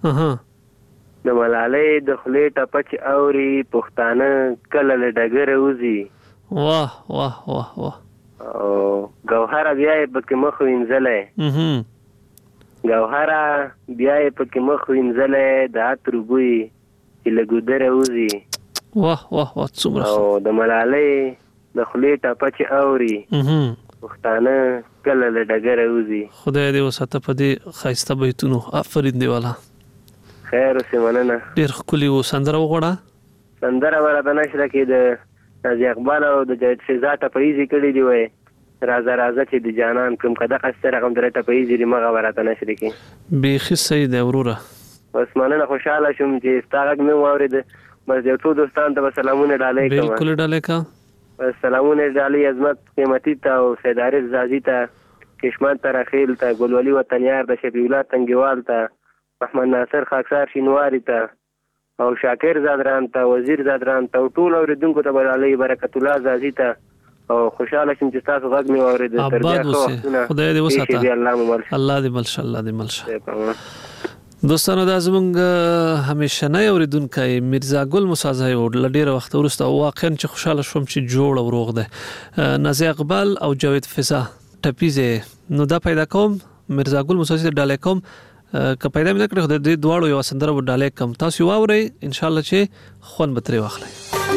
د ملالۍ د خولې ټپه چې اوري، پښتانه کله له ډګره وځي. واه واه واه واه. او ګوهره بیا یې پکې مخ وینځلی، ګوهره بیا یې پکې مخ وینځلی، د عطرو بوی چې له ګودره وځي. واه واه واه څومره. او د ملالۍ د خولې ټپه چې اوري، پښتانه کله له ډګره وځي. خدای دې وساته په دې ښایسته بیتونو. آفرین دی والا. خیر اوسې، مننه. ډېر ښکلي و. سندره وغواړه. سندره به راته نشته کې د نازي اقبال او د جاوید فضا ټپهیزې کړي دي. وایي راځه راځه چې د جانان کوم که دغه ستر رقم درې ټپهیزې دي مغه به راته نشرې کې. بیخي صحیح دی وروره. بس مننه، خوشحاله شوم چې ستا غږ مې واورېد. بس یو څو دوستانو ته به سلامونه ډالۍ کوم. بالکل ډالۍ کا. سلامونه ډالۍ عظمت قیمتي ته او سید عارف زازي ته، کشمان ترخیل ته، ګلولي وطنیار ته، شفیع الله تنګیوال ته، محمد ناصر خاکسار شینواري ته او شاکر زادران ته، وزیر زادران ته او ټول اوریدونکو ته به ډالۍ، برکت الله زازي ته. او خوشحاله شم چې تاسو غږ مې واورېد. آباد اوسې، خدای دې وساته. الله دې ملشه، الله دې ملشه. دوستانو دا زمونږ همیشنی اوریدونکی میرزا ګل موسی زی و، له ډېره وخت وروسته واقعا چې خوشحاله شوم چې جوړ او روغ دی. نازي اقبال او جاوید فضا ټپیزې نو دا پیدا کوم، میرزا ګل موسی زی ډالۍ کوم. که پیدا مې نه کړې خو د دې دواړو یوه سندره به ډالۍ کوم. تاسو یې واورئ انشاءالله چې خوند به ترې واخلئ.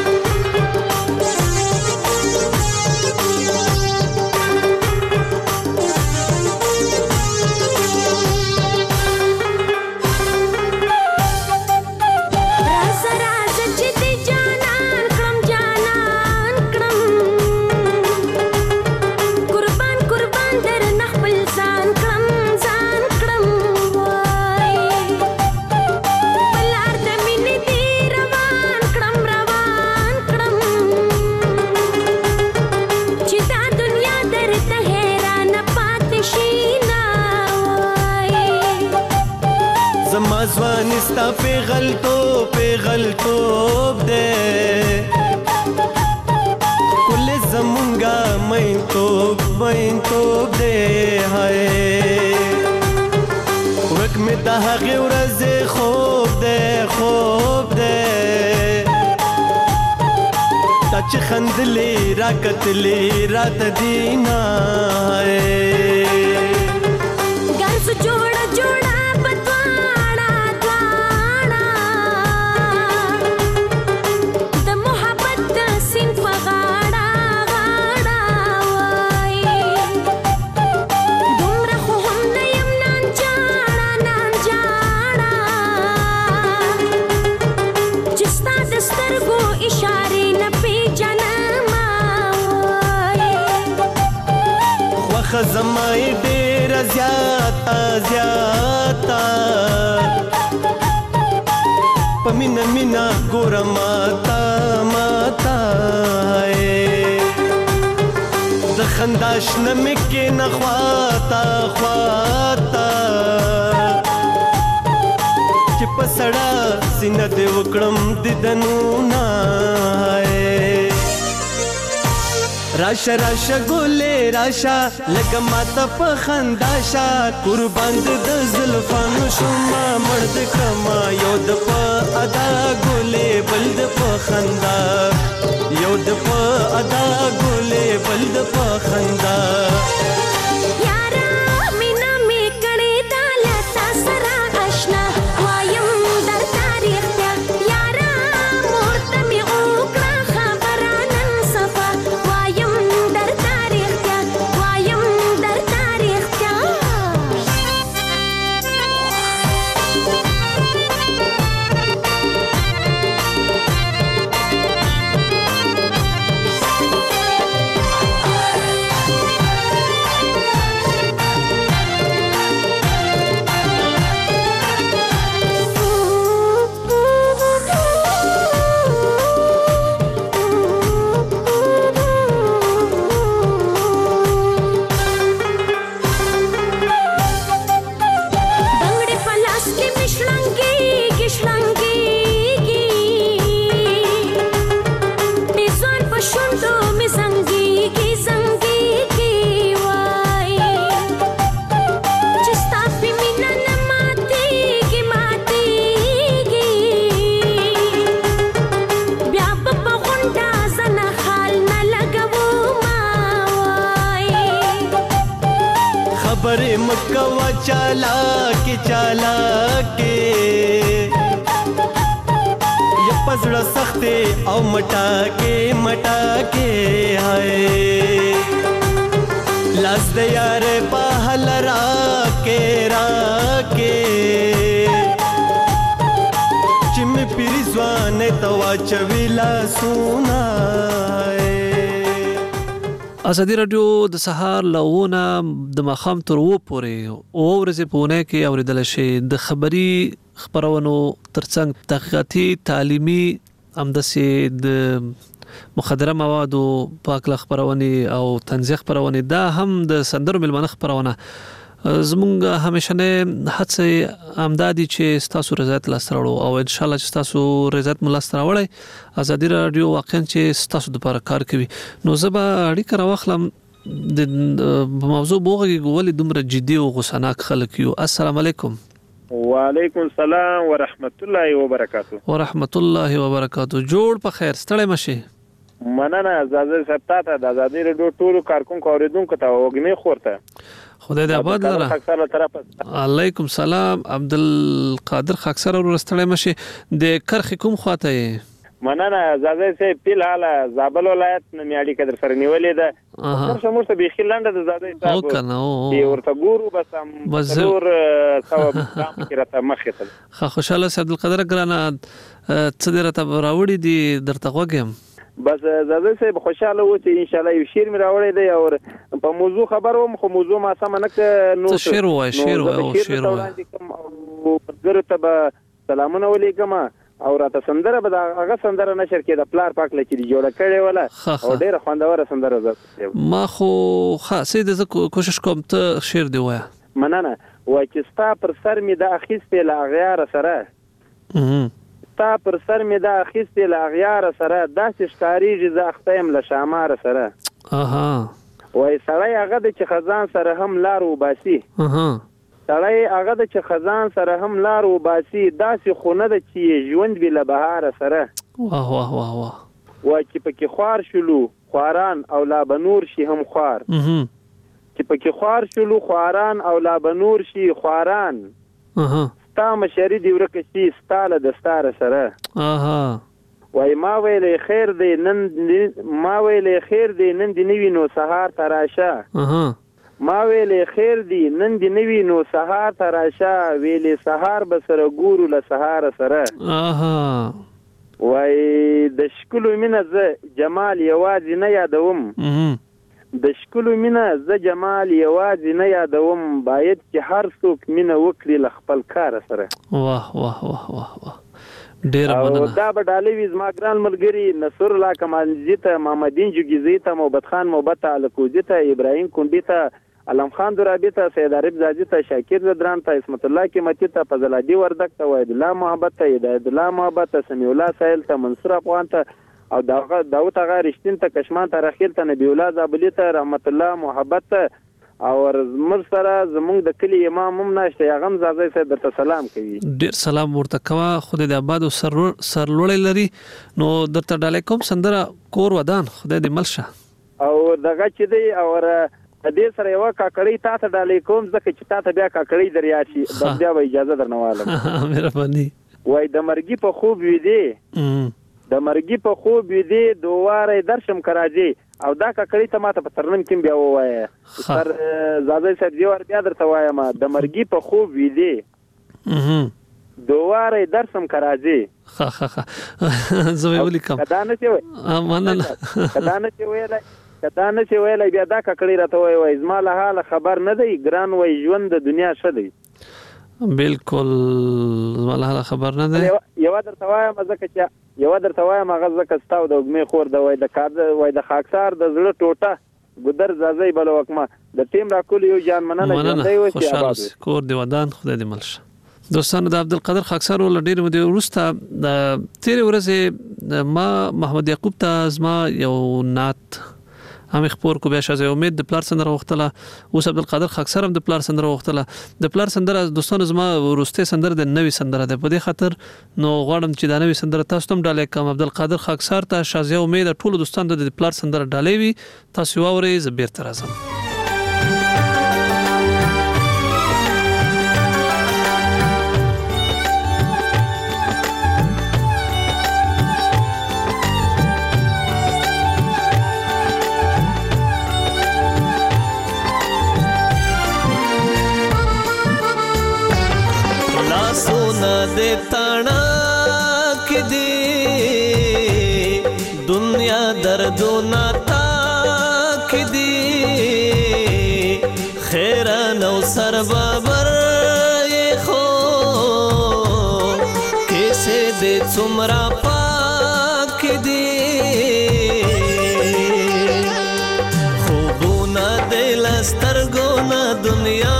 زمازوانستا پیغلتوب دے کل زمونگا مینتوب دے ہائے ورک میں دا حقی ورزے خوب دے دا چې خندلې راکتلې راته دینا ګرځ جوړه جوړه بتواړه دواړه د محبت د سین په غاړه غاړه وای دومره خو هم نه یم نان جاړه چې ستا د سترګو اشارې نه پیژنم وای خوښه زما یې ډېره زیاته په مینه مینه ګوره ماته د خندا شنه مې کښېنه خواته چې په سړه سینه دې وکړم دیدنونه راشه راشه ګلې راشه لکه ماته په خندا شه قربان د زلفانو شومه مړ د کما یو د په ادا ګلې بل د په خندا یو د په ادا ګلې بل د په خندا خبرې مکوه چالاکې یا پزړه سختې او مټاکې هاي لاس د یارې په حل راکې چې مې پیری ځوانې ته واچوي لاسونه ازادي رادیو د سهار لونه د ماښام تر 2 پورې او ورځې په اونۍ کې اوریدل شي د خبري خبرونو ترڅنګ تحقیقاتي تعلیمي همداسې د مخدره موادو پاکله خبرونه او تنزیه خبرونه دا هم د سندرو ملمنه خبرونه زمونږ همیشنه هڅه امدادي چې تاسو رضایت لاستراړو او ان شاء الله چې تاسو رضایت ملاستراوړی ازادي رادیو واقعا چې تاسو د لپاره کار کوي نو زبا اړیکه راوخلم د موضوع بوغي ولې دومره جدي او غوسناک خلک یو السلام علیکم وعلیکم السلام ورحمت الله وبرکاتہ ورحمت الله وبرکاتہ جوړ په خیر ستړی مشي مننه زازه سپتاته د ازادي رادیو ټولو کارکونکو اوریدونکو ته وګمې خورته خدای دې آباد لره علیکم سلام عبدالقادر خاکسر ورستړی مشي د کرخ کوم خواته مننه زازه سه پیل حاله زابل ولایت نه میاړي کډر سره نیولې ده شموږ ته بيخي لنډه د زاده او کنه او ورته ګورو بس هم ضرور ثواب کې راته مخې ته خوشاله عبدالقادر ګرانه څه درته راوړي دي درته وګم بس زاده صاحب خوشاله و چې ان شاء الله یو شیر مې راوړی دی او په موضوع خبر وم خو موضوع ما سم نه نو شیر وای ورته به سلامونه ولیکم او راته سندره به هغه سندره نشر کې د پلار پاک لچې جوړه کړې ولا او ډیره خوندوره سندره ده ما خو خاصه د کوشش کوم ته شیر دی وای مننه وای چې ستا پر سر می د اخیستې لاغیار سره ستا پر سر می د اخیستې لاغیار سره داسې ښکاریږي زه اختیم له شامار سره وای سړی هغه د چې خزان سره هم لار وباسي سړی هغه د چې خزان سره هم لار وباسي داسې خونه د چې ژوند بي له بهار سره واه واه واه واه وای چې پکې خوار شلو خواران او لا بنور شي هم خوار چې پکې خوار شلو خواران او لا بنور شي خواران ستا مشری دی ورکه شي ستاله د ستاره سره وای ما ویلې خیر دی نن دی نوی نو سهار تراشه ما ویلې خیر دی نن دی نوی نو سهار تراشه ویلې سهار به سره ګورو له سهار سره وای د شکلو مینه زه جمال یوازې نه یادوم د شکلو مینه زه جمال یوازې نه یادوم باید چې هر څوک مینه وکړي له خپل کار سره واه واه واه واه واه ډیر مننه دا به ډالې وي زما ګران ملګري نصر الله کمالزي ته محمدین جوګیزي ته محبت خان محبت الکوزي ته ابراهیم کونډي ته علم خان درابي ته سید عارف زاجي ته شاکر زدران ته اسمت الله قیمتي ته فضل الدی وردک ته وحید الله محبت ته هدایت الله محبت ته سمیع الله سائل ته منصور افغان ته او داوود اغا رښتین ته کشمان ته رخیل ته نبی الله زابلی ته رحمت الله محبت ته او زمر سره زمونږ د کلی امام هم نشته یا غم زازي سره درته سلام کوي ډیر سلام ورته کوا خدای د آباد او سرلوړی لري نو درته ډالې کوم سندره کور ودان خدای دې ملشه او دغه چې دی او د دې سره یو کاکړی تاسو ډالې کوم ځکه چې تاسو بیا کاکړی دریا شي د بیا اجازه درنوالم مهرباني وای د مرګي په خوب وی دی د مرګي په خوب وی دی دواره درشم کراځي او دا کاکړی ته ماته په ترنم کې بیا وایي سر زاده صاحب دی ور بیا درته وایم د مرګي په خوب وی دی دواره درسم کراځي زه ولیکم کدا نه چې مننه کدا نه چې ویلای بیا دا ککړی راته وای زما له حال خبر نه دی ګران وای ژوند د دنیا شه دی بالکل زما له حال خبر نه دی یو درته وایم هغه ځکه ستاو د وګمې خور د وای د کار وای د خاکسار د زړه ټوټه ګدر زازي بل وکما د ټیم راکول یو جان مننه دی و چې آباد کور دی ودان خدای دې ملشه دوستانو د عبدالقادر خاکسار ول ډیر مده ورسته د تیر ورځې ما محمد یعقوب ته زما یو نات هم خبر کو بیا شازه امید د پلار سندره وختله اوس عبدالقادر خاکسار هم د پلار سندره وختله د پلار سندره دوستانو زما ورسته سندره د نوې سندره ده په دې خاطر نو غواړم چې دا نوې سندره تاسو ته ډالې کوم عبدالقادر خاکسار ته شازه امید ټول دوستانو د پلار سندره ډالې وي تاسو واورئ زبیر تر اعظم दे ताना की दी दुनिया दर्दो नाता की दी खैरा नौ सर बाबर ये खो कैसे दे चुमरा पाक दी खूबो ना दिल स्तरगो ना दुनिया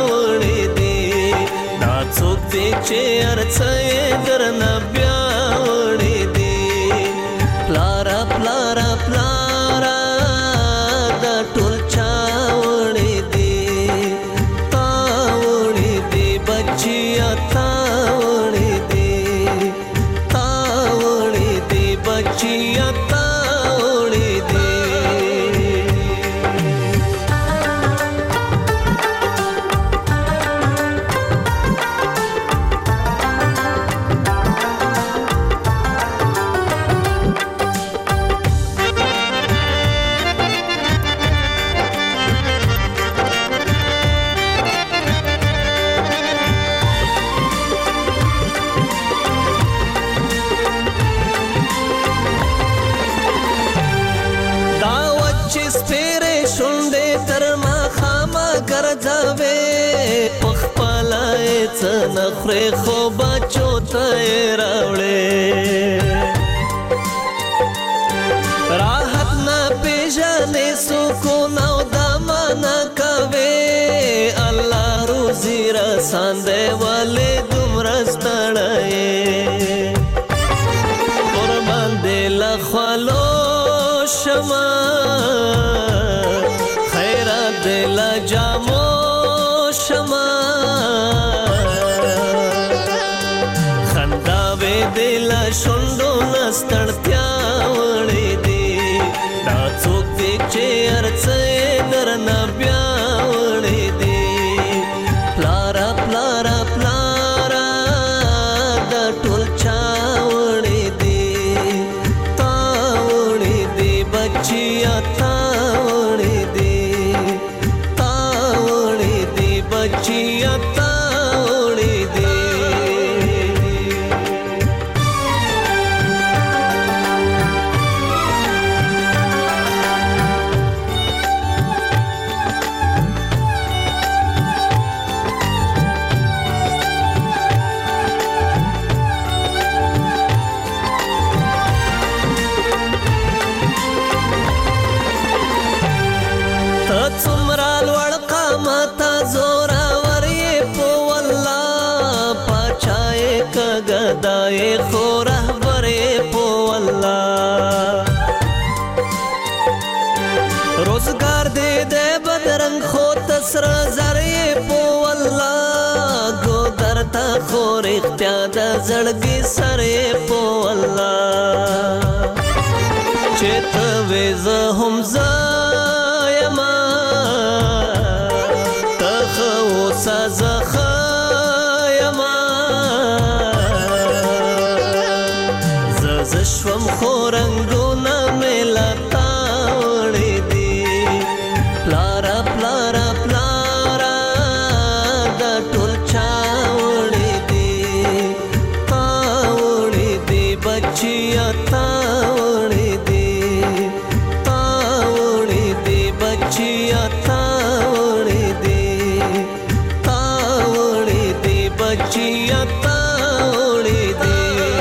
چې ارڅې درنه بیا وړې دي پلارا پلارا پلارا دا ټول چا وړې دي تا وړې دي بچیا تا وړې دي تا وړې دي بچیا تا وړې دي نخره خو بچو ته راوړې راحت نه پیژنې سکون او دمن کوي الله روزي رساندې ولې دومره ستړې قربان دې لخوالو شمه خیرات دې لجامو شمه دل شوندو نستړتیا وړې خو رهبرې په والله روزګار دې د بدرنګ خو تسر زرې په والله ګودر تا خو رښتیا د زړګي سرې په والله چې ته وې زه هم زه یما ته خو اوسه زه ښه یما زه شوم خو رنګونه مې لا تا وړې دي پلاره پلاره پلاره دا ټول چا وړې دي تا وړې دي بچیا تا وړې دي تا وړې دي بچیا تا وړې دي تا وړې دي بچیا تا وړې دي.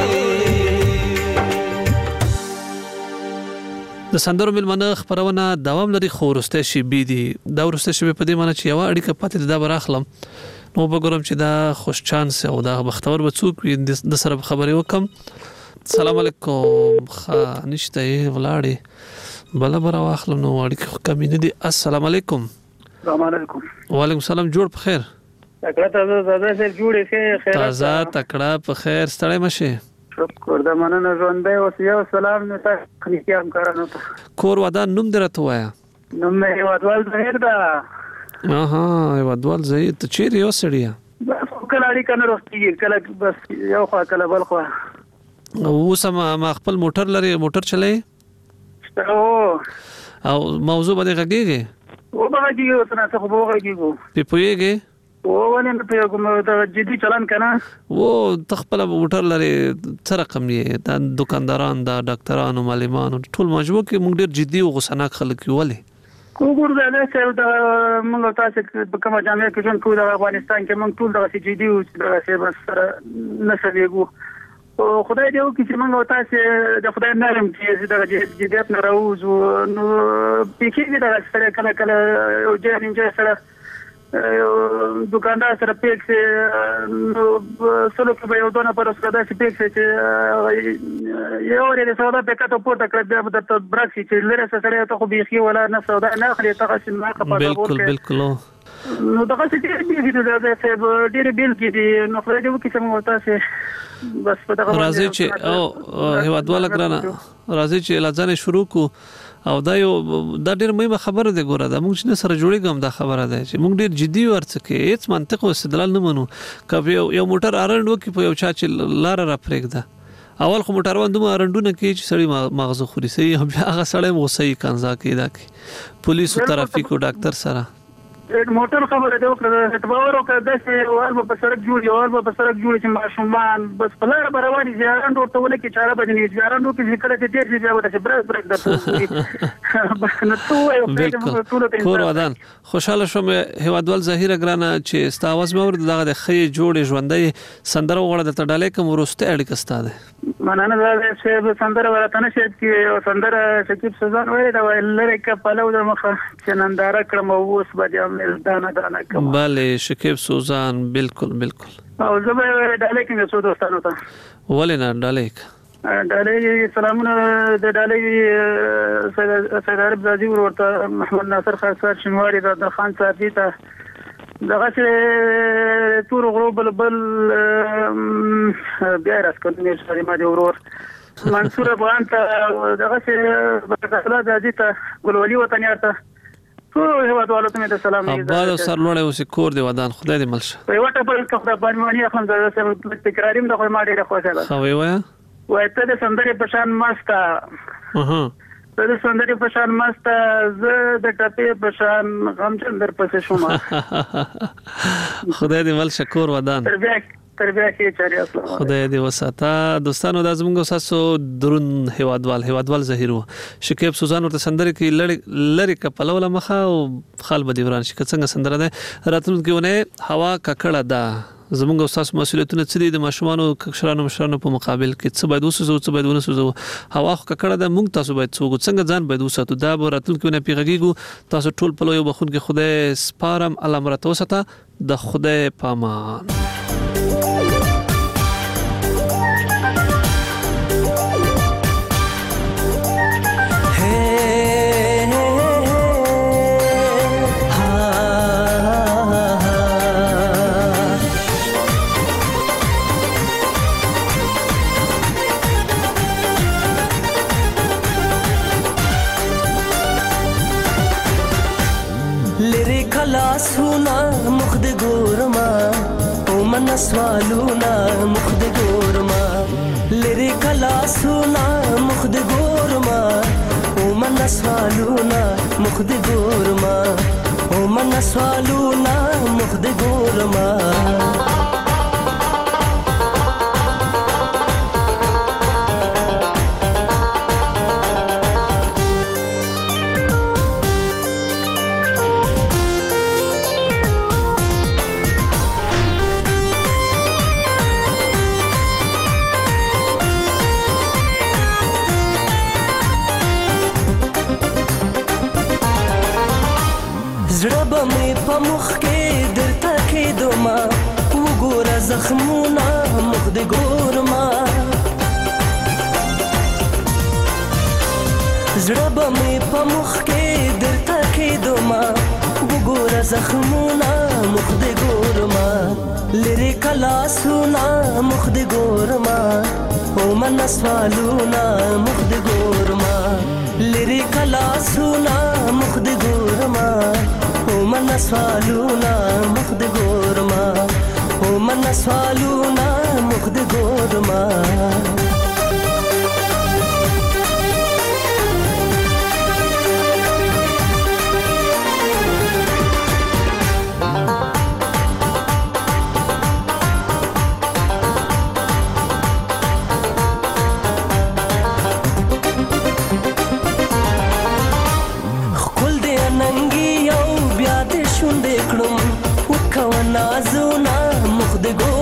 د سندرو ملمنه خبرونه دوام لري خو ورسته شي بي دي دا ورسته شي په دې معنی چې یو اړیکه پاتې دا براخلم نو وګورم چې دا خوش چانس او دا بختور به څوک د سره خبرې وکم. السلام علیکم نشته ولاړې بل بر واخلم نو اړیکه کمی نه دي. السلام علیکم. السلام علیکم. وعلیکم السلام. جوړ په خیر. تکړه تازه جوړې خیر تازه تکړه په خیر ستړی مشه. شکر د مننه ژوندۍ اوس یو سلام نه تاسو خلیقام کارانو ته کور ودان نوم درته وایا نوم مې هیوادوال ظاهر ده. هیوادوال ظاهر ته چیرې یو سړی بس کله اړیکه نه روستېږي کله بس یو خوا کله بل خوا. اوس ما خپل موټر لري موټر چلای او موضوع باندې غږیږي او باندې اوس نه څه خو وګورئ په پوهیږي او ولې نه په کوم د جدي چلان کنه و تخپل موټر لري څه رقم یې د دکانداران د ډاکټرانو معلمانو ټول مجبور کې موږ ډیر جدي او غوسناک خلک یو ولې وګورئ دا چې موږ تاسو په کومه جامعه کې ژوند کوو د افغانستان کې موږ ټول دغه جدي او دغه بس نه سويګو خدای دې وکړي چې موږ تاسو د خدای نرم چې دغه جديت نه راوځو نو پکې دا سره کله کله یو ځای سره دکاندار سره پیک سي نو سلو کې به یو دونه پر سره چې پیک سي چې یو لري سودا په کاته پورته کړ بیا د برکسي چې لره سره ته خو بيخي ولا نه سودا نه خلي ته چې ما کپا بالکل بالکل نو دغه چې ډېر بیل کې دي نو خو دې وکړي چې موږ تاسو بس په دغه راځي چې او هیوادواله ګرانه راځي چې لازم شروع کو او دا ډېر مهمه خبره ده ګوره دا موږ چې سره جوړیږم دا خبره ده چې موږ ډېر جدي ورڅ کې هیڅ منطق او استدلال نه منو کبه یو موټر ارند وکي په یو چا چې لار را پرېږده اول خو موټر وندو ارندونه کې چې سړی مغزه خوري سي بیا هغه سړی مو صحیح کنځا کې دا کې پولیس او ترافیک او ډاکټر سره موټر خبره ده وکړه باور وکړه د سوال په سرک جوړ یو په سرک جوړ چې ماشومان بس په لار رواني ځان ورته ولې کې چاره بدني ځان ورته چې کله چې ډېر بیا ورته برک درته بس نو ټول کور ودان خوشاله شوم هیوادوال ظاهر ګرانه چې استاواز مې ورته دغه خې جوړ ژوندۍ سندره وغړه د ډالې کوم ورسته اړیکه ستاده مننه دا چې سندره ورته نشي کې سندره شکیب سوزان وایي دا لری کپلو د مخه چې ننداره کړم اوس به دانا کوم بله شکیب سوزان بالکل بالکل او زه به ډالې کې څو دوستانو ته ولې نه ډالې سلامونه د ډالې سید عرب زادي ورته محمد ناصر خاصار شنواری د خان صاحب ته دغه چې تور غروب بل بیا راځي چې ما دی ورور منصور افغان ته دغه چې برکت زادي ته ګلولي وطنیار ته هیوادوالو ته د سلام اباد سرلوړې اوس کور دی ودان خدای دې ملشه په وټه په خبره باندې اخلم د تکراریم د خو ما ډیره خوښه ده خو وای ته د سندرې په شان مستا ته د سندرې په شان مستا زه د ټپې په شان غمجن در پسې شوم خدای دې ملشه کور ودان تربیه کې چاري اصله خدای دې وساته دوستانو د زمونږ ساسو درون هیوادوال ظاهرو شکیب سوزان ورته سندره کې لری کپلول مخه او خال بدیوران شي څنګه سندره ده راتلونکي ونه هوا ککړه ده زمونږ ساسو مسؤلیتونه څه دي د ماشومان او کشرانو مشرانو په مقابل کې څه باید وسوسو څه باید ونسوسو هوا ککړه ده موږ تاسو باید څنګه ځان باید وساتو دا به راتلونکي ونه پیغږیږو تاسو ټول په لوی بخون کې خدای سپارم الله مرته وساته د خدای پامان سونا مخ د ګورما او من سوالونا مخ د ګورما لری کلا سونا مخ د ګورما او من سوالونا مخ د ګورما او من سوالونا مخ د ګورما زړه مې په مخ کې درته کېدما وګوره زخمونه مخ دې ګورما زړه مې په مخ کې درته کېدما وګوره زخمونه مخ دې ګورما لری کلا سونا مخ دې ګورما او من سوالونه مخ دې ګورما لری کلا سونا مخ دې ګورما او من سوالونا مخ د ګورما او من سوالونا مخ د ګورما نازونا مخ د